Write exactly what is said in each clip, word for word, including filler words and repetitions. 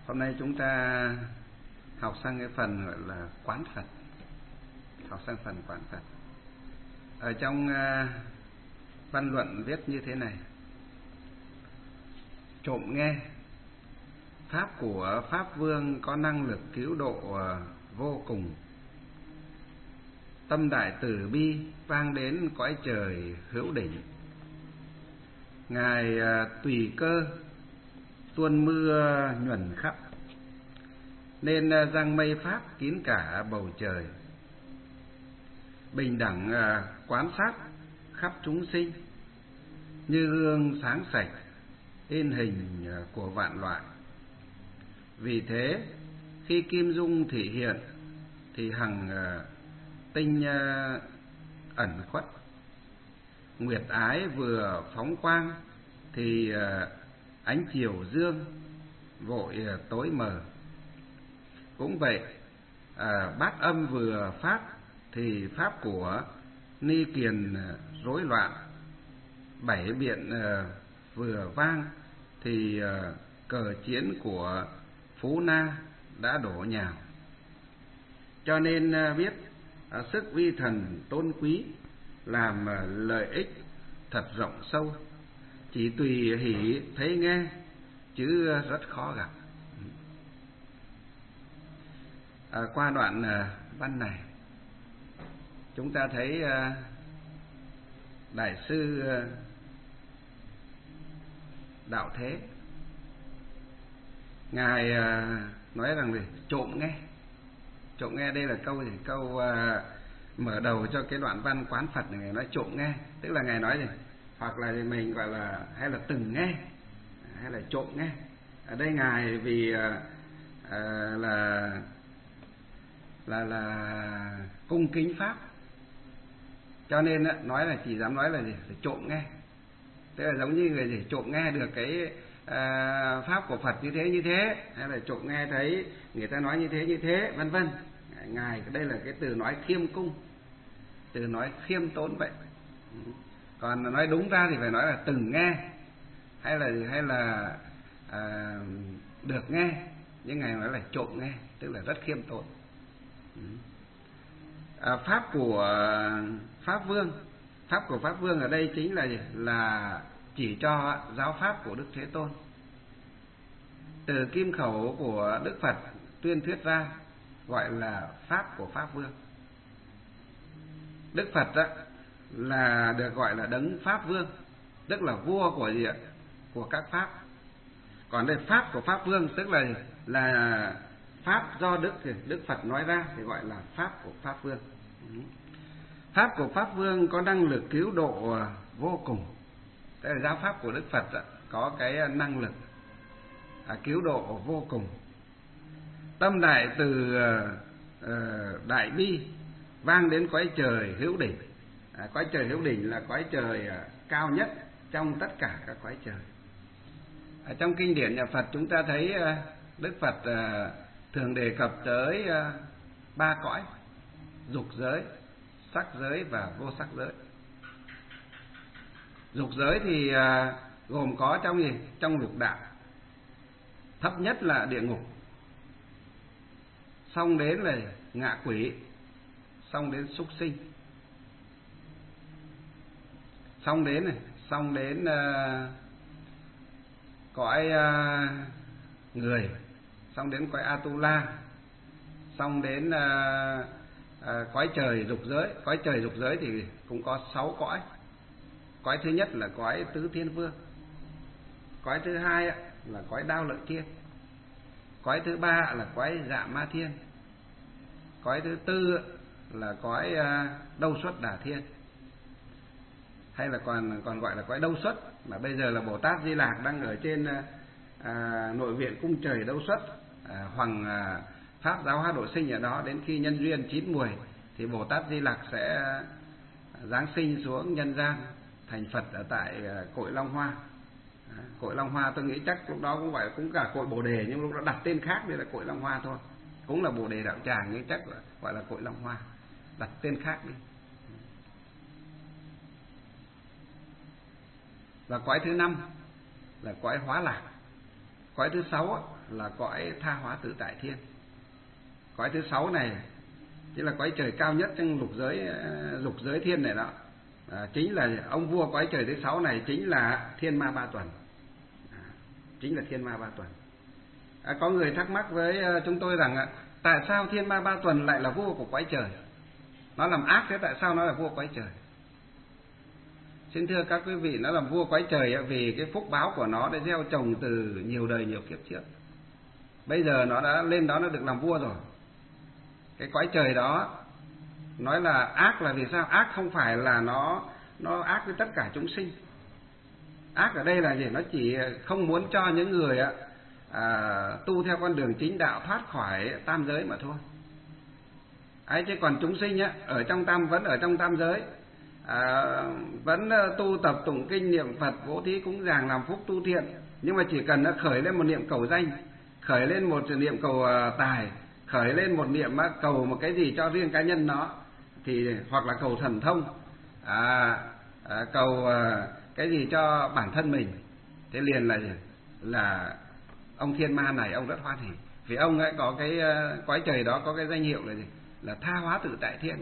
Hôm nay chúng ta học sang cái phần gọi là quán Phật. Học sang phần quán Phật. Ở trong uh, văn luận viết như thế này: trộm nghe, pháp của Pháp Vương có năng lực cứu độ uh, vô cùng. Tâm đại từ bi vang đến cõi trời hữu đỉnh. Ngài uh, tùy cơ tuôn mưa nhuần khắp, nên uh, giăng mây pháp kín cả bầu trời. Bình đẳng uh, quán sát khắp chúng sinh, như gương sáng sạch in hình uh, của vạn loại. Vì thế khi kim dung thị hiện thì hằng uh, tinh uh, ẩn khuất. Nguyệt ái vừa phóng quang thì uh, ánh chiều dương vội uh, tối mờ. Cũng vậy, uh, bát âm vừa phát thì pháp của Ni Kiền uh, rối loạn. Bảy biện uh, vừa vang thì uh, cờ chiến của Phú Na đã đổ nhào. Cho nên uh, biết uh, sức vi thần tôn quý làm uh, lợi ích thật rộng sâu, chỉ tùy hỷ thấy nghe chứ uh, rất khó gặp. À, qua đoạn uh, văn này chúng ta thấy uh, Đại sư uh, Đạo Thế Ngài uh, nói rằng gì? Trộm nghe. Trộm nghe đây là câu gì? Câu uh, mở đầu cho cái đoạn văn quán Phật này. Ngài nói trộm nghe, tức là Ngài nói gì? Hoặc là mình gọi là hay là từng nghe, hay là trộm nghe. Ở đây Ngài vì uh, uh, là là là cung kính pháp, cho nên uh, nói là chỉ dám nói là gì? Là trộm nghe. Tức là giống như người gì? Trộm nghe được cái À, pháp của Phật như thế như thế, hay là trộm nghe thấy người ta nói như thế như thế, vân vân. Ngài đây là cái từ nói khiêm cung, từ nói khiêm tốn vậy. Còn nói đúng ra thì phải nói là từng nghe, hay là hay là à, được nghe, nhưng Ngài nói là trộm nghe, tức là rất khiêm tốn. À, pháp của Pháp Vương, pháp của Pháp Vương ở đây chính là gì? Là chỉ cho giáo pháp của Đức Thế Tôn. Từ kim khẩu của Đức Phật tuyên thuyết ra gọi là pháp của Pháp Vương. Đức Phật đó là được gọi là đấng Pháp Vương, tức là vua của gì ạ? Của các pháp. Còn đây pháp của Pháp Vương tức là là pháp do Đức Đức Phật nói ra thì gọi là pháp của Pháp Vương. Pháp của Pháp Vương có năng lực cứu độ vô cùng. Tức là giáo pháp của Đức Phật có cái năng lực à, cứu độ vô cùng. Tâm đại từ uh, đại bi vang đến cõi trời hữu đỉnh. À, cõi trời hữu đỉnh là cõi trời uh, cao nhất trong tất cả các cõi trời. Ở trong kinh điển nhà Phật chúng ta thấy uh, Đức Phật uh, thường đề cập tới uh, ba cõi: dục giới, sắc giới và vô sắc giới. Dục giới thì uh, gồm có trong gì? Trong lục đạo. Thấp nhất là địa ngục, xong đến là ngạ quỷ, xong đến súc sinh, xong đến này, xong đến uh, cõi uh, người, xong đến cõi Atula, xong đến uh, uh, cõi trời dục giới. Cõi trời dục giới thì cũng có sáu cõi. Cõi thứ nhất là cõi Tứ Thiên Vương. Cõi thứ hai là cõi Đao Lợi Thiên. Cõi thứ ba là cõi Dạ Ma Thiên. Cõi thứ tư là cõi Đâu Xuất Đà Thiên, hay là còn còn gọi là cõi Đâu Xuất, mà bây giờ là Bồ Tát Di Lạc đang ở trên à, nội viện cung trời Đâu Xuất. à, Hoàng à, pháp giáo hóa độ sinh ở đó. Đến khi nhân duyên chín mùi thì Bồ Tát Di Lạc sẽ giáng sinh xuống nhân gian thành Phật ở tại cội Long Hoa. À, cội Long Hoa tôi nghĩ chắc lúc đó cũng gọi cũng cả cội Bồ Đề, nhưng lúc đó đặt tên khác đây là cội Long Hoa thôi. Cũng là Bồ Đề Đạo Tràng nhưng chắc là gọi là cội Long Hoa, đặt tên khác đi. Và cõi thứ năm là cõi Hóa Lạc. Cõi thứ sáu á, là cõi tha hóa tự tại thiên. Cõi thứ sáu này chính là cõi trời cao nhất trong lục giới lục giới thiên này đó. À, chính là ông vua cõi trời thứ sáu này chính là Thiên Ma Ba Tuần. À, chính là Thiên Ma Ba Tuần. À, có người thắc mắc với chúng tôi rằng tại sao Thiên Ma Ba Tuần lại là vua của cõi trời? Nó làm ác thế tại sao nó là vua cõi trời? Xin thưa các quý vị, nó làm vua cõi trời vì cái phúc báo của nó đã gieo trồng từ nhiều đời nhiều kiếp trước. Bây giờ nó đã lên đó, nó được làm vua rồi. Cái cõi trời đó nói là ác là vì sao? Ác không phải là nó nó ác với tất cả chúng sinh. Ác ở đây là gì? Nó chỉ không muốn cho những người à, tu theo con đường chính đạo thoát khỏi tam giới mà thôi. Ấy chứ còn chúng sinh á, ở trong tam vẫn ở trong tam giới, à, vẫn tu tập tụng kinh niệm Phật, bố thí cúng dường làm phúc tu thiện, nhưng mà chỉ cần nó khởi lên một niệm cầu danh, khởi lên một niệm cầu tài, khởi lên một niệm cầu một cái gì cho riêng cá nhân nó, thì hoặc là cầu thần thông, à, à, cầu à, cái gì cho bản thân mình, thế liền là gì? Là ông Thiên Ma này ông rất hoan hỉ, vì ông ấy có cái cõi trời đó có cái danh hiệu là gì? Là tha hóa tự tại thiên.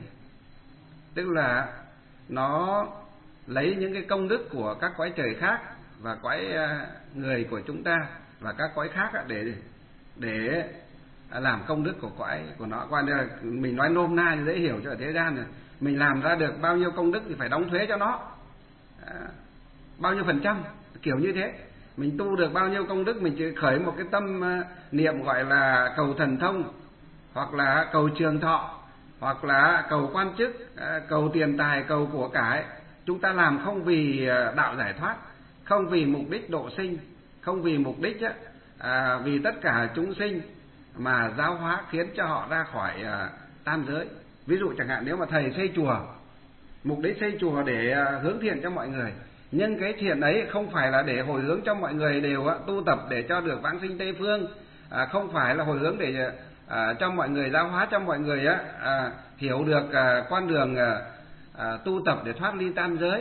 Tức là nó lấy những cái công đức của các cõi trời khác và cõi người của chúng ta và các cõi khác để để làm công đức của cõi của nó. Qua đây là mình nói nôm na dễ hiểu cho thế gian này, mình làm ra được bao nhiêu công đức thì phải đóng thuế cho nó, à, bao nhiêu phần trăm, kiểu như thế. Mình tu được bao nhiêu công đức, mình chỉ khởi một cái tâm niệm gọi là cầu thần thông, hoặc là cầu trường thọ, hoặc là cầu quan chức, cầu tiền tài, cầu của cải. Chúng ta làm không vì đạo giải thoát, không vì mục đích độ sinh, không vì mục đích à, vì tất cả chúng sinh mà giáo hóa khiến cho họ ra khỏi à, tam giới. Ví dụ chẳng hạn nếu mà thầy xây chùa, mục đích xây chùa để à, hướng thiện cho mọi người, nhưng cái thiện ấy không phải là để hồi hướng cho mọi người đều à, tu tập để cho được vãng sinh Tây Phương, à, không phải là hồi hướng để à, cho mọi người giáo hóa, cho mọi người á, à, hiểu được à, con đường à, à, tu tập để thoát ly tam giới,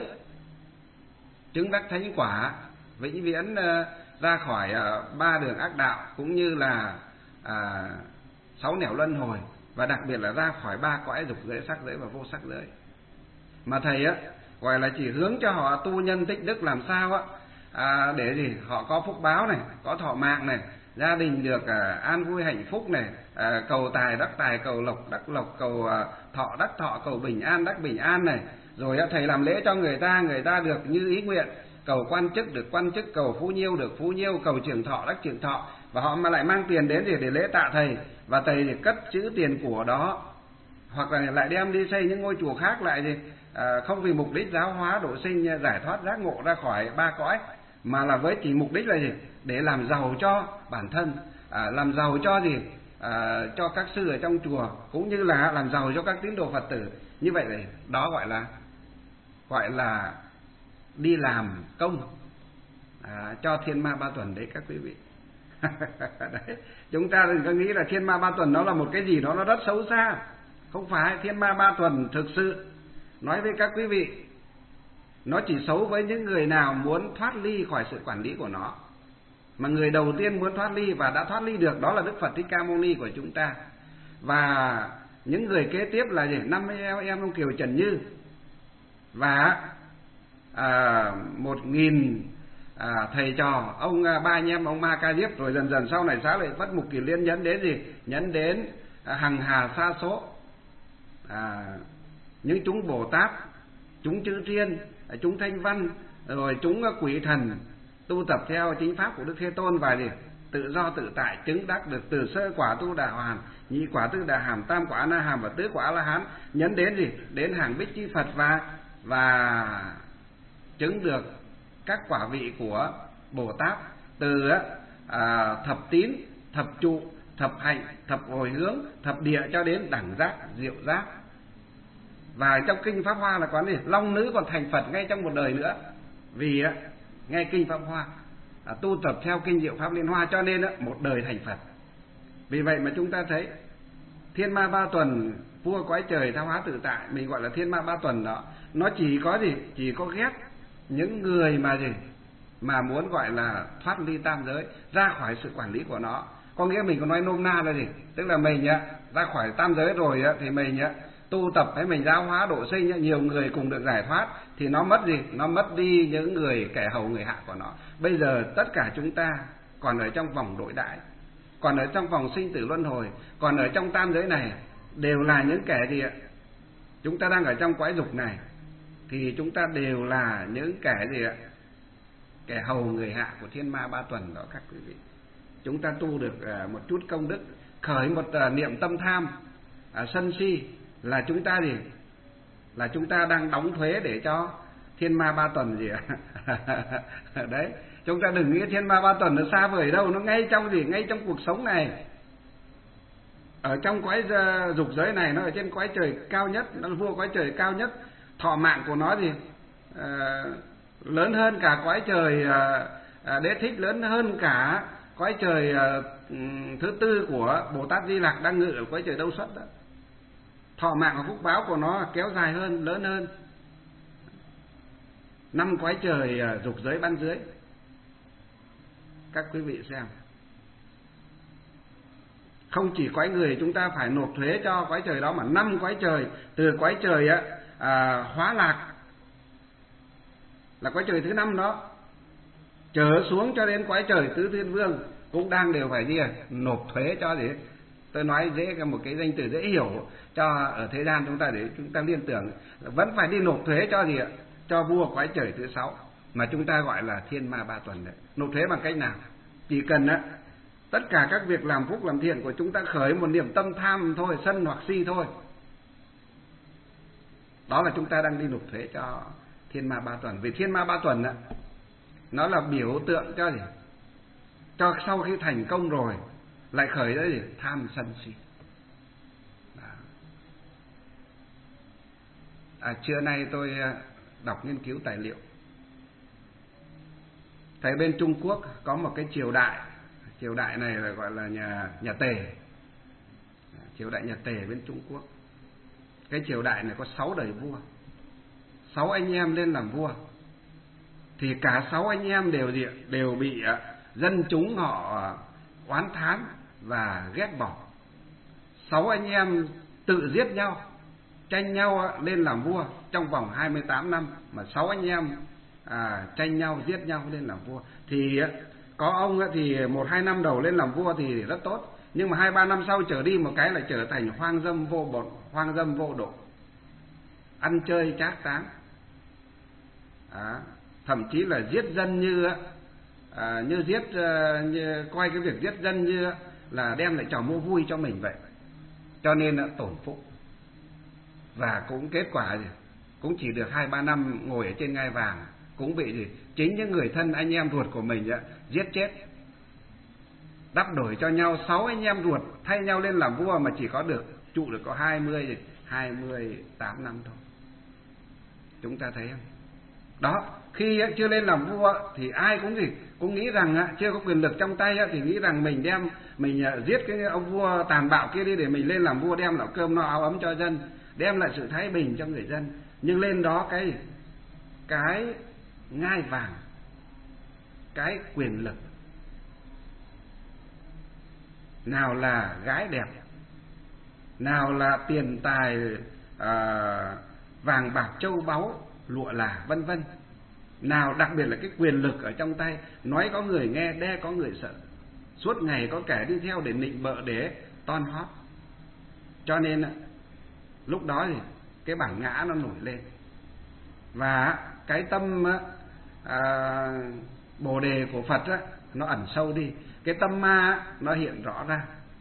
chứng đắc thánh quả, vĩnh viễn à, ra khỏi à, ba đường ác đạo, cũng như là à, sáu nẻo luân hồi, và đặc biệt là ra khỏi ba cõi dục giới, sắc giới và vô sắc giới. Mà thầy á gọi là chỉ hướng cho họ tu nhân tích đức làm sao á, à, để gì họ có phúc báo này, có thọ mạng này, gia đình được à, an vui hạnh phúc này, à, cầu tài đắc tài, cầu lộc đắc lộc, cầu à, thọ đắc thọ, cầu bình an đắc bình an này. Rồi á, thầy làm lễ cho người ta, người ta được như ý nguyện, cầu quan chức được quan chức, cầu phú nhiêu được phú nhiêu, cầu trường thọ đắc trường thọ. Và họ mà lại mang tiền đến để, để lễ tạ thầy, và thầy thì cất trữ tiền của đó, hoặc là lại đem đi xây những ngôi chùa khác lại thì à, không vì mục đích giáo hóa độ sinh, giải thoát giác ngộ ra khỏi ba cõi, mà là với chỉ mục đích là gì? Để làm giàu cho bản thân, à, làm giàu cho gì? À, cho các sư ở trong chùa, cũng như là làm giàu cho các tín đồ Phật tử. Như vậy là đó gọi là gọi là đi làm công à, cho Thiên Ma Ba Tuần đấy các quý vị. Đấy. Chúng ta đừng có nghĩ là Thiên Ma Ba Tuần nó là một cái gì đó nó rất xấu xa. Không phải. Thiên Ma Ba Tuần thực sự nói với các quý vị, nó chỉ xấu với những người nào muốn thoát ly khỏi sự quản lý của nó. Mà người đầu tiên muốn thoát ly và đã thoát ly được đó là Đức Phật Thích Ca Mâu Ni của chúng ta. Và những người kế tiếp là gì? Năm em em ông Kiều Trần Như, và à, một nghìn à, thầy trò, ông ba anh em ông Ma Ca Diếp, rồi dần dần sau này Xá Lợi Phất, Mục Kiền Liên nhấn đến gì? Nhấn đến à, hằng hà sa số, à, những chúng Bồ Tát, chúng chư thiên, chúng thanh văn, rồi chúng quỷ thần tu tập theo chính pháp của Đức Thế Tôn, và gì? Tự do tự tại chứng đắc được từ sơ quả tu đà hoàn, nhị quả tư đà hàm, tam quả na hàm và tứ quả la hán, nhấn đến gì? Đến hàng bích chi Phật, và và chứng được các quả vị của Bồ Tát, từ à, thập tín, thập trụ, thập hạnh, thập hồi hướng, thập địa cho đến đẳng giác, diệu giác. Và trong kinh Pháp Hoa là có gì? Long nữ còn thành Phật ngay trong một đời nữa, vì á, nghe kinh Pháp Hoa, à, tu tập theo kinh Diệu Pháp Liên Hoa, cho nên á, một đời thành Phật. Vì vậy mà chúng ta thấy Thiên Ma Ba Tuần, vua cõi trời tha hóa tự tại, mình gọi là Thiên Ma Ba Tuần đó, nó chỉ có gì? Chỉ có ghét những người mà gì? mà muốn gọi là thoát ly tam giới, ra khỏi sự quản lý của nó. Có nghĩa mình có nói nôm na là gì? Tức là mình á, ra khỏi tam giới rồi á, thì mình á, tu tập hay mình giáo hóa độ sinh á, nhiều người cùng được giải thoát, thì nó mất gì? Nó mất đi những người kẻ hầu người hạ của nó. Bây giờ tất cả chúng ta còn ở trong vòng đổi đại, còn ở trong vòng sinh tử luân hồi, còn ở trong tam giới này, đều là những kẻ gì ạ? Chúng ta đang ở trong quái dục này, thì chúng ta đều là những kẻ gì ạ? Kẻ hầu người hạ của thiên ma ba tuần đó các quý vị. Chúng ta tu được một chút công đức, khởi một niệm tâm tham, sân si, là chúng ta gì? Là chúng ta đang đóng thuế để cho thiên ma ba tuần gì ạ? Đấy, chúng ta đừng nghĩ thiên ma ba tuần nó xa vời đâu, nó ngay trong gì? Ngay trong cuộc sống này. Ở trong quái dục giới này, nó ở trên quái trời cao nhất, nó là vua quái trời cao nhất. Thọ mạng của nó gì? À, lớn hơn cả quái trời à, Đế Thích, lớn hơn cả quái trời à, thứ tư của Bồ Tát Di Lặc đang ngự ở quái trời Đâu Xuất đó. Thọ mạng và phúc báo của nó kéo dài hơn, lớn hơn năm quái trời à, dục giới ban dưới. Các quý vị xem, không chỉ quái người chúng ta phải nộp thuế cho quái trời đó, mà năm quái trời, từ quái trời á, à, Hóa Lạc là quái trời thứ năm đó, trở xuống cho đến quái trời Tứ Thiên Vương cũng đang đều phải đi nộp thuế cho gì. Tôi nói dễ một cái danh từ dễ hiểu cho ở thế gian chúng ta để chúng ta liên tưởng, vẫn phải đi nộp thuế cho gì ạ? Cho vua quái trời thứ sáu, mà chúng ta gọi là thiên ma ba tuần đấy. Nộp thuế bằng cách nào? Chỉ cần á, tất cả các việc làm phúc làm thiện của chúng ta khởi một niềm tâm tham thôi, sân hoặc si thôi, đó là chúng ta đang đi nộp thuế cho thiên ma ba tuần. Vì thiên ma ba tuần á, nó là biểu tượng cho gì? Cho sau khi thành công rồi lại khởi đấy gì? Tham sân si. À, trưa nay tôi đọc nghiên cứu tài liệu, thấy bên Trung Quốc có một cái triều đại, triều đại này là gọi là nhà nhà Tề, triều đại nhà Tề bên Trung Quốc. Cái triều đại này có sáu đời vua, sáu anh em lên làm vua, thì cả sáu anh em đều gì? Đều bị dân chúng họ oán thán và ghét bỏ. Sáu anh em tự giết nhau, tranh nhau lên làm vua trong vòng hai mươi tám năm, mà sáu anh em à, tranh nhau giết nhau lên làm vua. Thì có ông thì một hai năm đầu lên làm vua thì rất tốt, nhưng mà hai ba năm sau trở đi một cái là trở thành hoang dâm vô bổn, hoang dâm vô độ, ăn chơi trác táng, à, thậm chí là giết dân như à, như giết như coi cái việc giết dân như là đem lại trò mua vui cho mình vậy. Cho nên là tổn phúc, và cũng kết quả gì? Cũng chỉ được hai ba năm ngồi ở trên ngai vàng, cũng bị gì? Chính những người thân anh em ruột của mình á, giết chết, đắp đổi cho nhau. Sáu anh em ruột thay nhau lên làm vua mà chỉ có được trụ được có hai mươi hai mươi tám năm thôi. Chúng ta thấy không? Đó, khi chưa lên làm vua thì ai cũng gì? Cũng nghĩ rằng chưa có quyền lực trong tay thì nghĩ rằng mình đem mình giết cái ông vua tàn bạo kia đi để mình lên làm vua, đem lại cơm no áo ấm cho dân, đem lại sự thái bình cho người dân. Nhưng lên đó cái cái ngai vàng, cái quyền lực, nào là gái đẹp, nào là tiền tài à, vàng bạc châu báu lụa là vân vân, nào đặc biệt là cái quyền lực ở trong tay, nói có người nghe, đe có người sợ, suốt ngày có kẻ đi theo để nịnh bợ, để ton hót. Cho nên lúc đó thì cái bản ngã nó nổi lên, và cái tâm à, bồ đề của Phật á, nó ẩn sâu đi, cái tâm ma nó hiện rõ ra.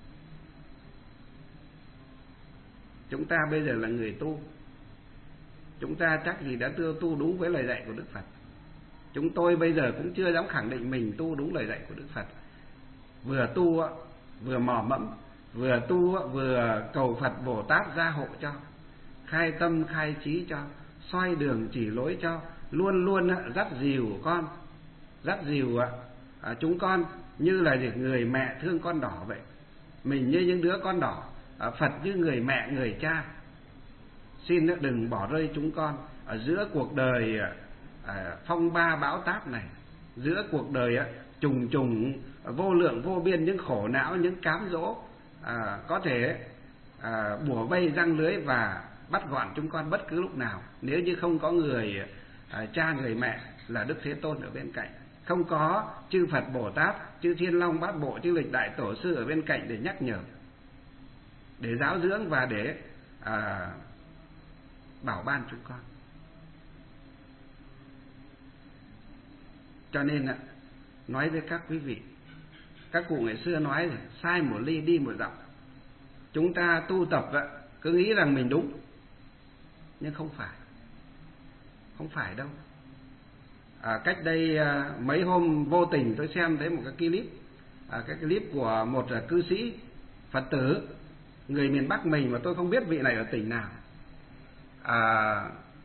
Chúng ta bây giờ là người tu, chúng ta chắc gì đã tu, tu đúng với lời dạy của Đức Phật. Chúng tôi bây giờ cũng chưa dám khẳng định mình tu đúng lời dạy của Đức Phật. Vừa tu vừa mò mẫm, vừa tu vừa cầu Phật Bồ Tát gia hộ cho, khai tâm khai trí cho, soi đường chỉ lối cho, luôn luôn dắt dìu con, dắt dìu chúng con như là người mẹ thương con đỏ vậy. Mình như những đứa con đỏ, Phật như người mẹ người cha. Xin đừng bỏ rơi chúng con ở giữa cuộc đời phong ba bão táp này. giữa cuộc đời á, trùng trùng vô lượng vô biên những khổ não, những cám dỗ à, có thể à, bủa vây răng lưới và bắt gọn chúng con bất cứ lúc nào, nếu như không có người à, cha người mẹ là Đức Thế Tôn ở bên cạnh, không có chư Phật Bồ Tát, chư Thiên Long Bát Bộ, chư Lịch Đại Tổ sư ở bên cạnh để nhắc nhở, để giáo dưỡng và để à, bảo ban chúng con. Cho nên nói với các quý vị, các cụ ngày xưa nói rồi, sai một ly đi một dặm. Chúng ta tu tập cứ nghĩ rằng mình đúng, nhưng không phải, không phải đâu. À, cách đây à, mấy hôm vô tình tôi xem thấy một cái clip, à, cái clip của một à, cư sĩ Phật tử người miền Bắc mình mà tôi không biết vị này ở tỉnh nào. À,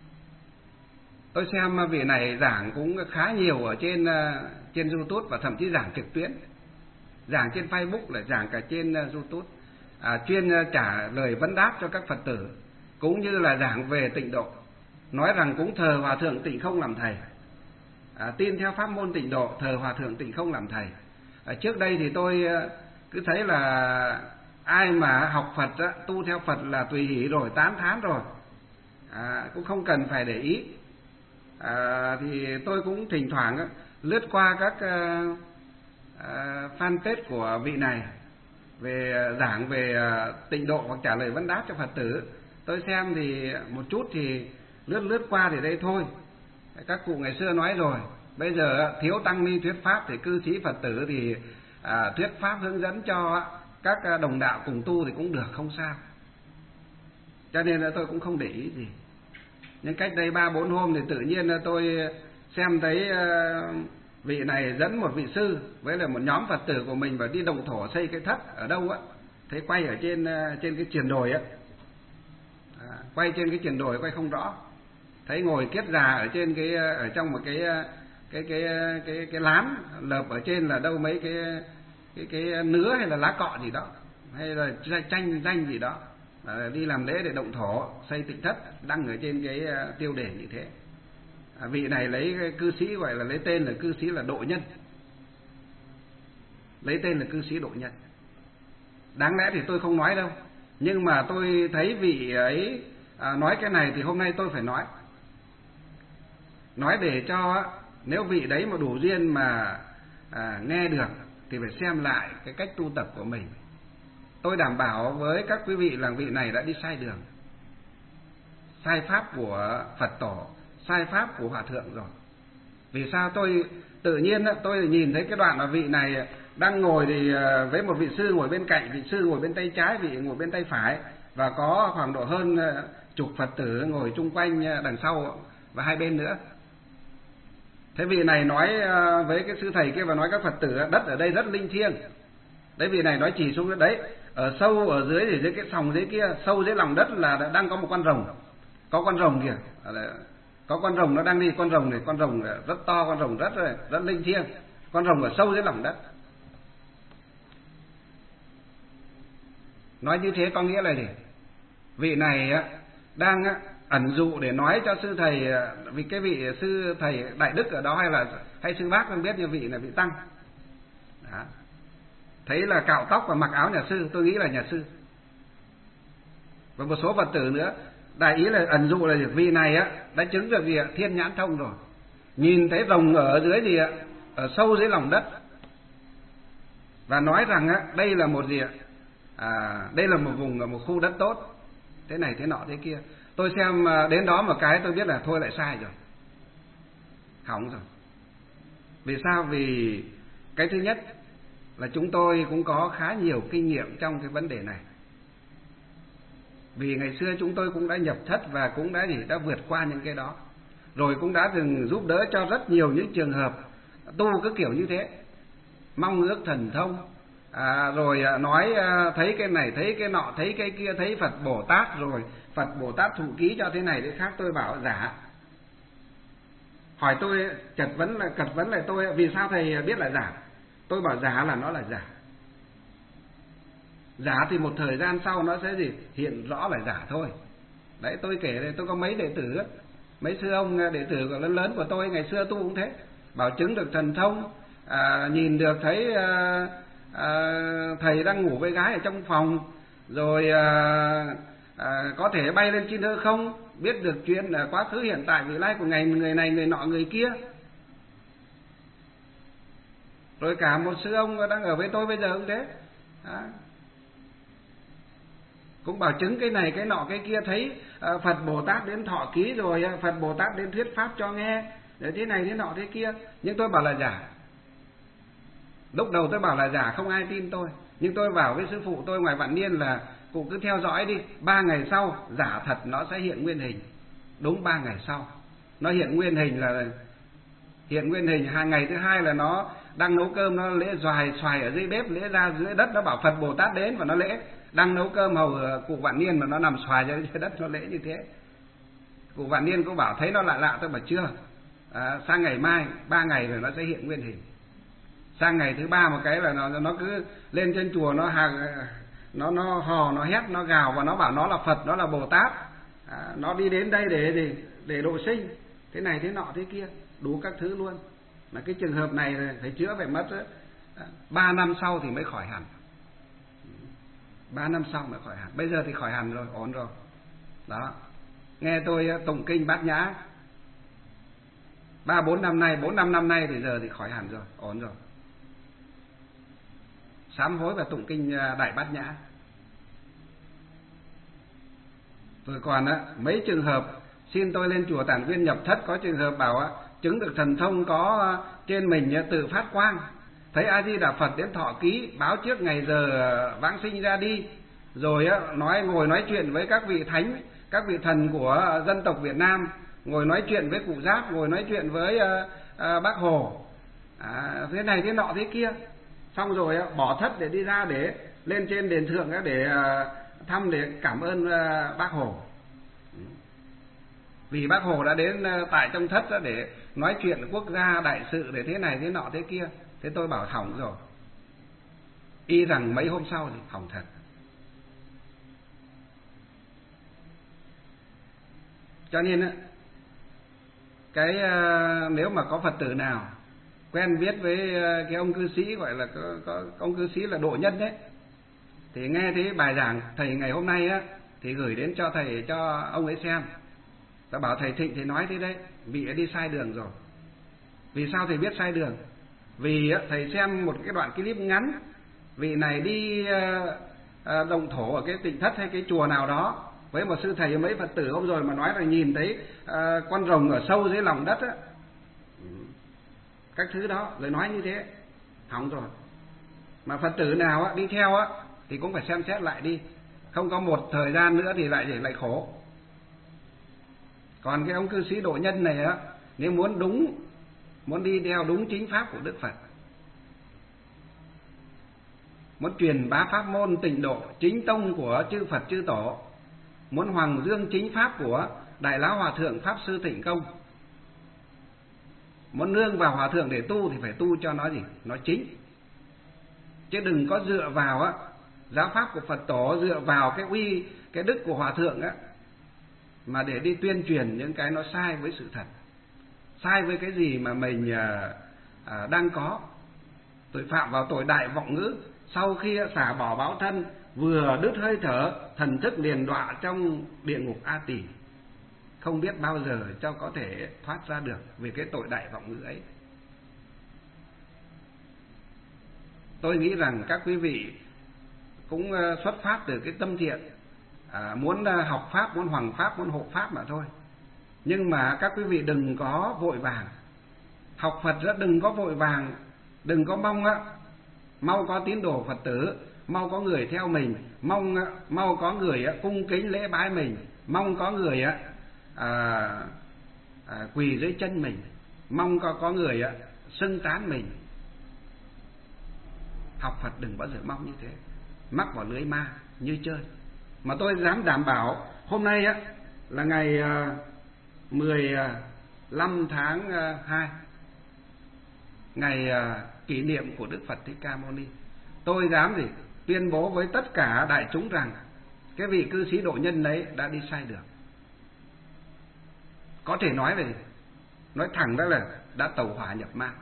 tôi xem vị này giảng cũng khá nhiều ở trên trên YouTube và thậm chí giảng trực tuyến, giảng trên Facebook, lại giảng cả trên YouTube, à, chuyên trả lời vấn đáp cho các Phật tử, cũng như là giảng về tịnh độ, nói rằng cũng thờ Hòa Thượng Tịnh Không làm thầy, à, tin theo pháp môn tịnh độ, thờ Hòa Thượng Tịnh Không làm thầy. À, trước đây thì tôi cứ thấy là ai mà học Phật á, tu theo Phật là tùy hỷ rồi, tán thán rồi, à, cũng không cần phải để ý. À, thì tôi cũng thỉnh thoảng á, lướt qua các uh, uh, fanpage của vị này về uh, giảng về uh, tịnh độ hoặc trả lời vấn đáp cho Phật tử. Tôi xem thì một chút thì lướt lướt qua thì đây thôi. Các cụ ngày xưa nói rồi, bây giờ thiếu tăng ni thuyết pháp thì cư sĩ Phật tử thì uh, thuyết pháp hướng dẫn cho các đồng đạo cùng tu thì cũng được, không sao. Cho nên là tôi cũng không để ý gì. Nhưng cách đây ba bốn hôm thì tự nhiên tôi xem thấy vị này dẫn một vị sư với là một nhóm Phật tử của mình và đi động thổ xây cái thất ở đâu á, thấy quay ở trên trên cái triền đồi á, à, quay trên cái triền đồi quay không rõ, thấy ngồi kiết già ở trên cái ở trong một cái cái cái cái cái, cái lán lợp ở trên là đâu mấy cái cái cái nứa hay là lá cọ gì đó, hay là tranh danh gì đó. À, đi làm lễ để động thổ xây tịnh thất, đăng ở trên cái uh, tiêu đề như thế. À, vị này lấy cái cư sĩ gọi là lấy tên là cư sĩ là Độ Nhân, lấy tên là cư sĩ Độ Nhân. Đáng lẽ thì tôi không nói đâu, nhưng mà tôi thấy vị ấy à, nói cái này thì hôm nay tôi phải nói, nói để cho nếu vị đấy mà đủ duyên mà à, nghe được thì phải xem lại cái cách tu tập của mình. Tôi đảm bảo với các quý vị là vị này đã đi sai đường, sai pháp của Phật tổ, sai pháp của Hòa Thượng rồi. Vì sao? Tôi tự nhiên tôi nhìn thấy cái đoạn mà vị này đang ngồi thì với một vị sư ngồi bên cạnh, vị sư ngồi bên tay trái, vị ngồi bên tay phải, và có khoảng độ hơn chục Phật tử ngồi chung quanh đằng sau và hai bên nữa. Thế vị này nói với cái sư thầy kia và nói các Phật tử đất ở đây rất linh thiêng. Đấy, vị này nói chỉ xuống đấy, ở sâu ở dưới thì dưới cái sòng dưới kia, sâu dưới lòng đất là đang có một con rồng, có con rồng kìa, có con rồng nó đang đi, con rồng này, con rồng rất to, con rồng rất rất linh thiêng, con rồng ở sâu dưới lòng đất. Nói như thế có nghĩa là gì? Vị này đang ẩn dụ để nói cho sư thầy, vì cái vị sư thầy đại đức ở đó hay là hay sư bác không biết, như vị là vị tăng. Đó. Thấy là cạo tóc và mặc áo nhà sư, tôi nghĩ là nhà sư. Và một số Phật tử nữa, đại ý là ẩn dụ là vị này á đã chứng được gì ạ? Thiên nhãn thông rồi, nhìn thấy rồng ở dưới gì ạ? Ở sâu dưới lòng đất, và nói rằng á đây là một gì ạ? À, đây là một vùng, một khu đất tốt, thế này thế nọ thế kia. Tôi xem đến đó một cái tôi biết là thôi lại sai rồi, hỏng rồi. Vì sao? Vì cái thứ nhất là chúng tôi cũng có khá nhiều kinh nghiệm trong cái vấn đề này. Vì ngày xưa chúng tôi cũng đã nhập thất và cũng đã gì đã vượt qua những cái đó, rồi cũng đã từng giúp đỡ cho rất nhiều những trường hợp tu cứ kiểu như thế, mong ước thần thông, à, rồi nói thấy cái này thấy cái nọ thấy cái kia, thấy Phật Bồ Tát, rồi Phật Bồ Tát thụ ký cho thế này thế khác. Tôi bảo giả. Hỏi tôi chật vấn là cật vấn lại tôi, vì sao thầy biết là giả? Tôi bảo giả là nó là giả. Giả thì một thời gian sau nó sẽ gì hiện rõ là giả thôi. Đấy, tôi kể đây, tôi có mấy đệ tử, mấy sư ông đệ tử lớn lớn của tôi ngày xưa tu cũng thế. bảo chứng được thần thông, à, nhìn được thấy à, à, thầy đang ngủ với gái ở trong phòng, rồi à, à, có thể bay lên trên hư không, biết được chuyện à, quá khứ hiện tại vị lai của ngày người này người nọ người kia. Rồi cả một sư ông đang ở với tôi bây giờ cũng thế, à, cũng bảo chứng cái này cái nọ cái kia, thấy à, Phật Bồ Tát đến thọ ký, rồi à, Phật Bồ Tát đến thuyết pháp cho nghe, để thế này thế nọ thế kia. Nhưng tôi bảo là giả. Lúc đầu tôi bảo là giả, không ai tin tôi. Nhưng tôi bảo với sư phụ tôi ngoài Vạn Niên là cụ cứ theo dõi đi, ba ngày sau giả thật nó sẽ hiện nguyên hình. Đúng ba ngày sau nó hiện nguyên hình, là hiện nguyên hình. Hàng ngày thứ hai là nó đang nấu cơm, nó lễ xoài xoài ở dưới bếp, lễ ra dưới đất, nó bảo Phật Bồ Tát đến và nó lễ. Đang nấu cơm hầu cụ Vạn Niên mà nó nằm xoài dưới đất, nó lễ như thế. Cụ Vạn Niên cũng bảo thấy nó lạ lạ, tôi bảo chưa, à, sang ngày mai ba ngày rồi nó sẽ hiện nguyên hình. Sang ngày thứ ba một cái là nó nó cứ lên trên chùa, nó hàng nó nó hò, nó hét, nó gào và nó bảo nó là Phật, nó là Bồ Tát, à, nó đi đến đây để để để độ sinh, thế này thế nọ thế kia, đủ các thứ luôn. Mà cái trường hợp này phải chữa phải mất ba năm sau thì mới khỏi hẳn. Ba năm sau mới khỏi hẳn. Bây giờ thì khỏi hẳn rồi, ổn rồi. Đó. Nghe tôi tụng kinh Bát Nhã ba bốn năm nay, bốn năm năm nay thì giờ thì khỏi hẳn rồi, ổn rồi. Sám hối và tụng kinh Đại Bát Nhã. Rồi còn á, mấy trường hợp xin tôi lên chùa Tản Viên nhập thất, có trường hợp bảo á, chứng được thần thông, có trên mình tự phát quang, thấy A Di Đà Phật đến thọ ký, báo trước ngày giờ vãng sinh ra đi, rồi á, nói ngồi nói chuyện với các vị thánh, các vị thần của dân tộc Việt Nam, ngồi nói chuyện với cụ Giáp, ngồi nói chuyện với uh, uh, Bác Hồ, à, thế này thế nọ thế kia. Xong rồi á, bỏ thất để đi ra để lên trên đền thượng á, để uh, thăm, để cảm ơn uh, Bác Hồ. Vì Bác Hồ đã đến uh, tại trong thất đó để nói chuyện quốc gia đại sự, để thế này thế nọ thế kia. Thế tôi bảo hỏng rồi. Y rằng mấy hôm sau thì hỏng thật. Cho nên á, cái uh, nếu mà có Phật tử nào quen biết với uh, cái ông cư sĩ, gọi là có, có ông cư sĩ là độ nhân đấy, thì nghe thấy bài giảng thầy ngày hôm nay á, thì gửi đến cho thầy, cho ông ấy xem. Ta bảo thầy Thịnh thì nói thế đấy, vị ấy đi sai đường rồi. Vì sao thầy biết sai đường? Vì á, thầy xem một cái đoạn clip ngắn, vị này đi uh, uh, động thổ ở cái Tịnh Thất hay cái chùa nào đó với một sư thầy mấy Phật tử hôm rồi, mà nói là nhìn thấy uh, con rồng ở sâu dưới lòng đất á, các thứ đó, rồi nói như thế, hỏng rồi. Mà Phật tử nào á, đi theo á, thì cũng phải xem xét lại đi, không có một thời gian nữa thì lại lại khổ. Còn cái ông cư sĩ độ nhân này á, nếu muốn đúng, muốn đi theo đúng chính pháp của Đức Phật, muốn truyền bá pháp môn tịnh độ chính tông của chư Phật chư Tổ, muốn hoàng dương chính pháp của Đại Lão Hòa Thượng Pháp Sư Tịnh Công, muốn nương vào Hòa Thượng để tu thì phải tu cho nó gì? Nó chính. Chứ đừng có dựa vào á, giáo pháp của Phật Tổ, dựa vào cái uy, cái đức của Hòa Thượng á, mà để đi tuyên truyền những cái nó sai với sự thật, sai với cái gì mà mình à, à, đang có. Tội phạm vào tội đại vọng ngữ, sau khi xả bỏ báo thân, vừa đứt hơi thở, thần thức liền đọa trong địa ngục A Tỳ, không biết bao giờ cho có thể thoát ra được vì cái tội đại vọng ngữ ấy. Tôi nghĩ rằng các quý vị cũng xuất phát từ cái tâm thiện, à, muốn học pháp, muốn hoằng pháp, muốn hộ pháp mà thôi. Nhưng mà các quý vị đừng có vội vàng học Phật, rất đừng có vội vàng, đừng có mong á, mau có tín đồ Phật tử, mau có người theo mình, mong mau có người cung kính lễ bái mình, mong có người á à, à, quỳ dưới chân mình, mong có có người á xưng tán mình. Học Phật đừng bao giờ mong như thế, mắc vào lưới ma như chơi. Mà tôi dám đảm bảo hôm nay á là ngày mười lăm tháng hai, ngày kỷ niệm của Đức Phật Thích Ca Mâu Ni. Tôi dám gì tuyên bố với tất cả đại chúng rằng cái vị cư sĩ độ nhân đấy đã đi sai đường. Có thể nói về nói thẳng đó là đã tẩu hỏa nhập ma.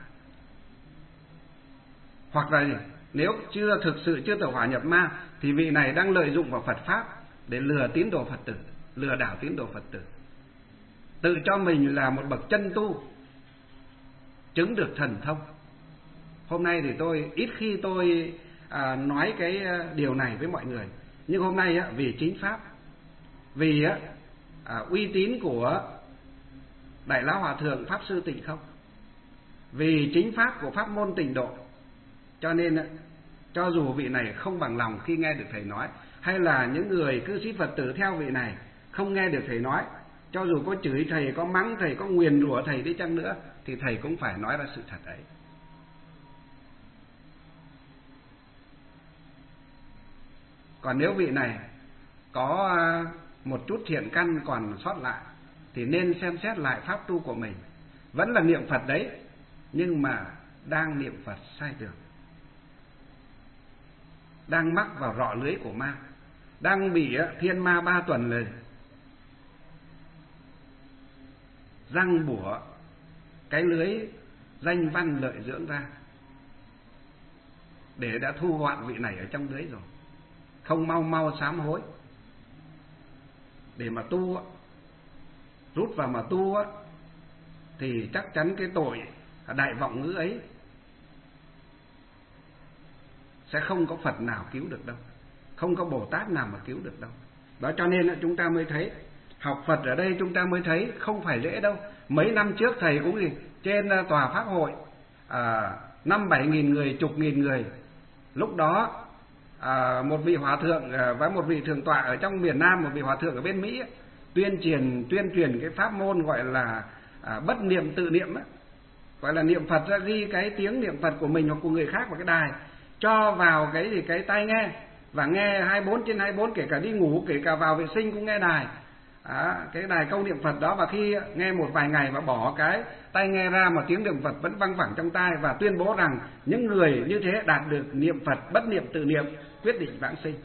Hoặc là nếu chưa thực sự chưa tẩu hỏa nhập ma thì vị này đang lợi dụng vào Phật pháp để lừa tín đồ Phật tử, lừa đảo tín đồ Phật tử, tự cho mình là một bậc chân tu, chứng được thần thông. Hôm nay thì tôi ít khi tôi à, nói cái điều này với mọi người, nhưng hôm nay á, vì chính pháp, vì á, à, uy tín của Đại Lão Hòa Thượng Pháp Sư Tịnh Không, vì chính pháp của pháp môn Tịnh Độ, cho nên á, cho dù vị này không bằng lòng khi nghe được thầy nói, hay là những người cư sĩ Phật tử theo vị này không nghe được thầy nói, cho dù có chửi thầy, có mắng thầy, có nguyền rủa thầy đi chăng nữa, thì thầy cũng phải nói ra sự thật ấy. Còn nếu vị này có một chút thiện căn còn sót lại thì nên xem xét lại pháp tu của mình. Vẫn là niệm Phật đấy, nhưng mà đang niệm Phật sai đường, đang mắc vào rọ lưới của ma, đang bị thiên ma ba tuần lời răng bủa cái lưới danh văn lợi dưỡng ra để đã thu gọn vị này ở trong lưới rồi. Không mau mau sám hối để mà tu, rút vào mà tu thì chắc chắn cái tội đại vọng ngữ ấy sẽ không có Phật nào cứu được đâu, không có Bồ Tát nào mà cứu được đâu. Đó cho nên chúng ta mới thấy học Phật ở đây, chúng ta mới thấy không phải dễ đâu. Mấy năm trước thầy cũng gì trên tòa pháp hội à, năm bảy nghìn người, chục nghìn người. Lúc đó à, một vị hòa thượng à, và một vị thượng tọa ở trong miền Nam, một vị hòa thượng ở bên Mỹ ấy, tuyên truyền tuyên truyền cái pháp môn gọi là à, bất niệm tự niệm ấy. Gọi là niệm Phật ra, ghi cái tiếng niệm Phật của mình hoặc của người khác vào cái đài, cho vào cái gì cái tai nghe, và nghe hai mươi bốn trên hai mươi bốn, kể cả đi ngủ, kể cả vào vệ sinh cũng nghe đài. À, cái đài câu niệm Phật đó, và khi nghe một vài ngày và bỏ cái tai nghe ra mà tiếng niệm Phật vẫn văng vẳng trong tai, và tuyên bố rằng những người như thế đạt được niệm Phật bất niệm tự niệm, quyết định vãng sinh.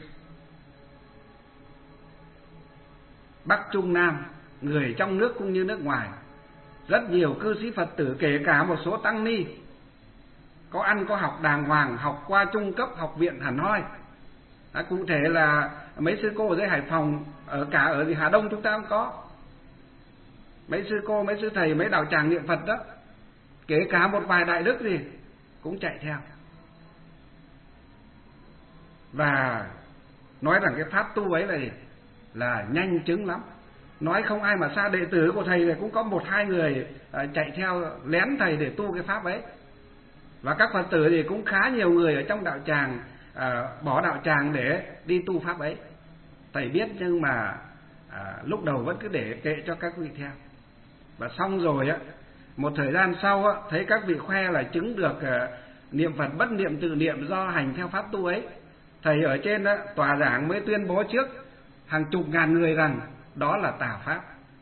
Bắc Trung Nam, người trong nước cũng như nước ngoài, rất nhiều cư sĩ Phật tử, kể cả một số tăng ni có ăn có học đàng hoàng, học qua trung cấp học viện hẳn hoi. À, cụ thể là mấy sư cô ở dưới Hải Phòng, ở cả ở Hà Đông chúng ta cũng có mấy sư cô, mấy sư thầy, mấy đạo tràng niệm Phật đó, kể cả một vài đại đức gì cũng chạy theo và nói rằng cái pháp tu ấy là gì? Là nhanh chứng lắm. Nói không ai mà xa, đệ tử của thầy này cũng có một hai người chạy theo lén thầy để tu cái pháp ấy. Và các Phật tử thì cũng khá nhiều người ở trong đạo tràng à, bỏ đạo tràng để đi tu pháp ấy. Thầy biết, nhưng mà à, lúc đầu vẫn cứ để kệ cho các vị theo. Và xong rồi á, một thời gian sau á, thấy các vị khoe là chứng được à, niệm Phật bất niệm tự niệm do hành theo pháp tu ấy. Thầy ở trên á, tòa giảng mới tuyên bố trước hàng chục ngàn người rằng đó là tà pháp.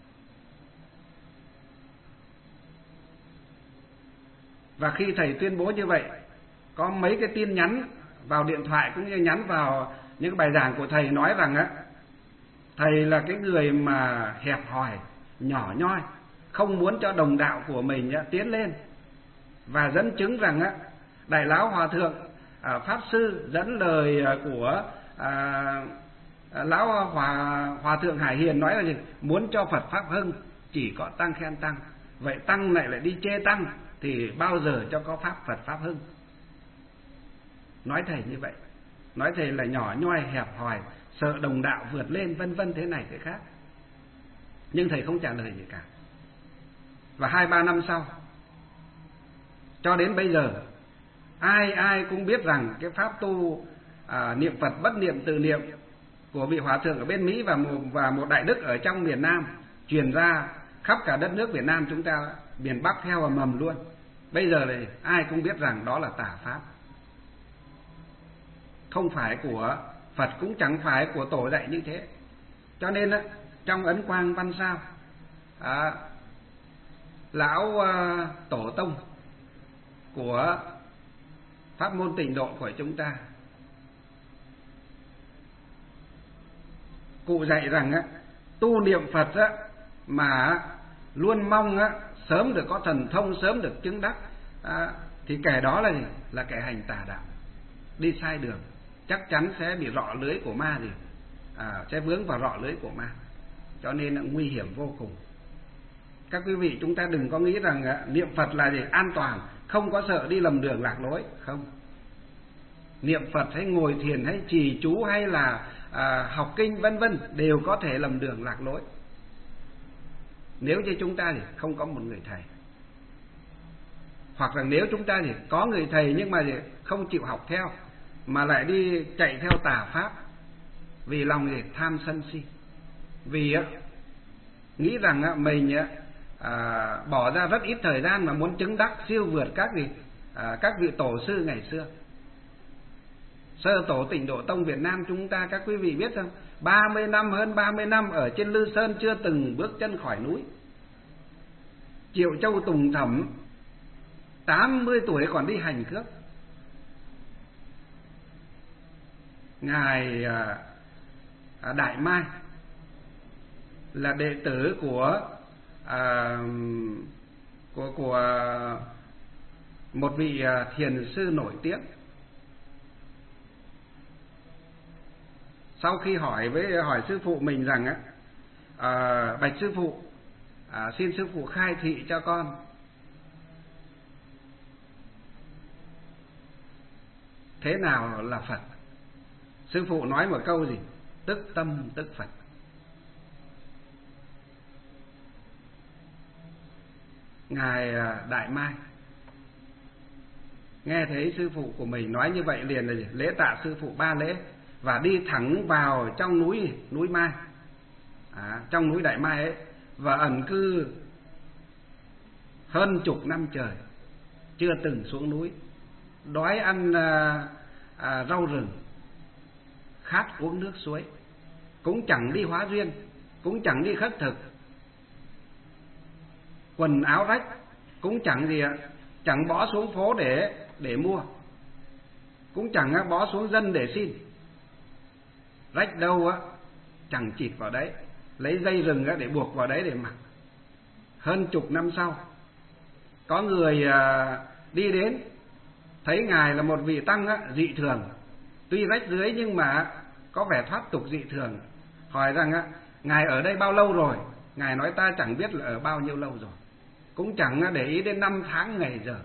Và khi thầy tuyên bố như vậy, có mấy cái tin nhắn vào điện thoại cũng như nhắn vào những bài giảng của thầy nói rằng á, thầy là cái người mà hẹp hòi, nhỏ nhoi, không muốn cho đồng đạo của mình á, tiến lên, và dẫn chứng rằng á, Đại Lão Hòa Thượng à, Pháp Sư dẫn lời của à, Lão Hòa, Hòa Thượng Hải Hiền nói là gì? Muốn cho Phật Pháp hưng chỉ có tăng khen tăng. Vậy tăng lại lại đi chê tăng thì bao giờ cho có Pháp Phật Pháp hưng? Nói thầy như vậy, nói thầy là nhỏ nhoi, hẹp hòi, sợ đồng đạo vượt lên, vân vân thế này thế khác. Nhưng thầy không trả lời gì cả. Và hai ba năm sau, cho đến bây giờ, ai ai cũng biết rằng cái pháp tu à, niệm Phật bất niệm tự niệm của vị hòa thượng ở bên Mỹ và một, và một đại đức ở trong miền Nam truyền ra khắp cả đất nước Việt Nam chúng ta, miền Bắc theo và mầm luôn. Bây giờ thì ai cũng biết rằng đó là tà pháp, không phải của Phật, cũng chẳng phải của tổ dạy như thế. Cho nên á, trong Ấn Quang Văn Sao à, lão à, tổ tông của pháp môn Tịnh Độ của chúng ta, cụ dạy rằng á, tu niệm Phật á, mà luôn mong á, sớm được có thần thông, sớm được chứng đắc, à, thì kẻ đó là gì? Là kẻ hành tà đạo, đi sai đường, chắc chắn sẽ bị rọ lưới của ma gì, à, sẽ vướng vào rọ lưới của ma, cho nên là nguy hiểm vô cùng. Các quý vị chúng ta đừng có nghĩ rằng à, niệm Phật là gì? An toàn, không có sợ đi lầm đường lạc lối, không. Niệm Phật hay ngồi thiền hay trì chú hay là à, học kinh vân vân đều có thể lầm đường lạc lối, nếu như chúng ta thì không có một người thầy, hoặc là nếu chúng ta thì có người thầy nhưng mà thì không chịu học theo, mà lại đi chạy theo tà pháp, vì lòng thì tham sân si, vì á nghĩ rằng á mình á à, bỏ ra rất ít thời gian mà muốn chứng đắc siêu vượt các gì à, các vị tổ sư ngày xưa. Sơ tổ Tịnh Độ Tông Việt Nam chúng ta, các quý vị biết không, ba mươi năm, hơn ba mươi năm ở trên Lư Sơn chưa từng bước chân khỏi núi. Triệu Châu Tùng Thẩm tám mươi tuổi còn đi hành cước. Ngài à, Đại Mai là đệ tử của à, của của một vị thiền sư nổi tiếng. Sau khi hỏi với hỏi sư phụ mình rằng á, à, bạch sư phụ, à, xin sư phụ khai thị cho con thế nào là Phật. Sư phụ nói một câu gì? Tức tâm tức Phật. Ngài Đại Mai nghe thấy sư phụ của mình nói như vậy liền là gì? Lễ tạ sư phụ ba lễ và đi thẳng vào trong núi núi Mai, à, trong núi Đại Mai ấy, và ẩn cư hơn chục năm trời, chưa từng xuống núi, đói ăn à, à, rau rừng, khát uống nước suối, cũng chẳng đi hóa duyên, cũng chẳng đi khất thực, quần áo rách cũng chẳng gì ạ, chẳng bỏ xuống phố để để mua, cũng chẳng bỏ xuống dân để xin. Rách đâu á chẳng chịt vào đấy, lấy dây rừng á để buộc vào đấy để mặc. Hơn chục năm sau, có người à, đi đến, thấy ngài là một vị tăng á, dị thường, tuy rách rưới nhưng mà có vẻ thoát tục dị thường, hỏi rằng á, ngài ở đây bao lâu rồi? Ngài nói ta chẳng biết là ở bao nhiêu lâu rồi, cũng chẳng để ý đến năm tháng ngày giờ.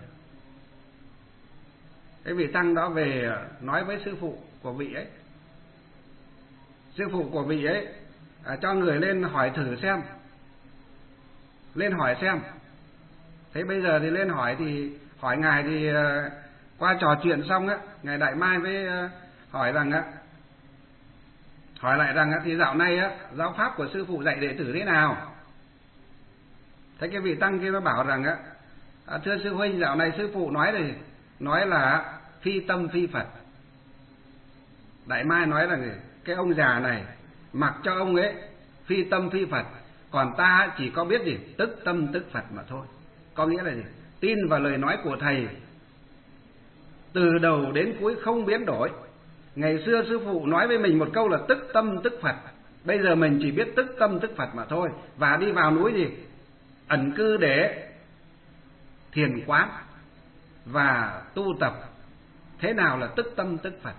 Cái vị tăng đó về nói với sư phụ của vị ấy, sư phụ của vị ấy à, cho người lên hỏi thử xem, lên hỏi xem. Thế bây giờ thì lên hỏi thì hỏi ngài thì uh, qua trò chuyện xong á, ngài Đại Mai với uh, hỏi rằng á, hỏi lại rằng á, thì dạo này á giáo pháp của sư phụ dạy đệ tử thế nào? Thế cái vị tăng kia nó bảo rằng á, à, thưa sư huynh, dạo này sư phụ nói thì nói là phi tâm phi Phật. Đại Mai nói là cái ông già này mặc cho ông ấy phi tâm phi Phật, còn ta chỉ có biết gì tức tâm tức Phật mà thôi. Có nghĩa là gì? Tin vào lời nói của thầy từ đầu đến cuối không biến đổi. Ngày xưa sư phụ nói với mình một câu là tức tâm tức Phật, bây giờ mình chỉ biết tức tâm tức Phật mà thôi, và đi vào núi gì ẩn cư để thiền quán và tu tập. Thế nào là tức tâm tức Phật?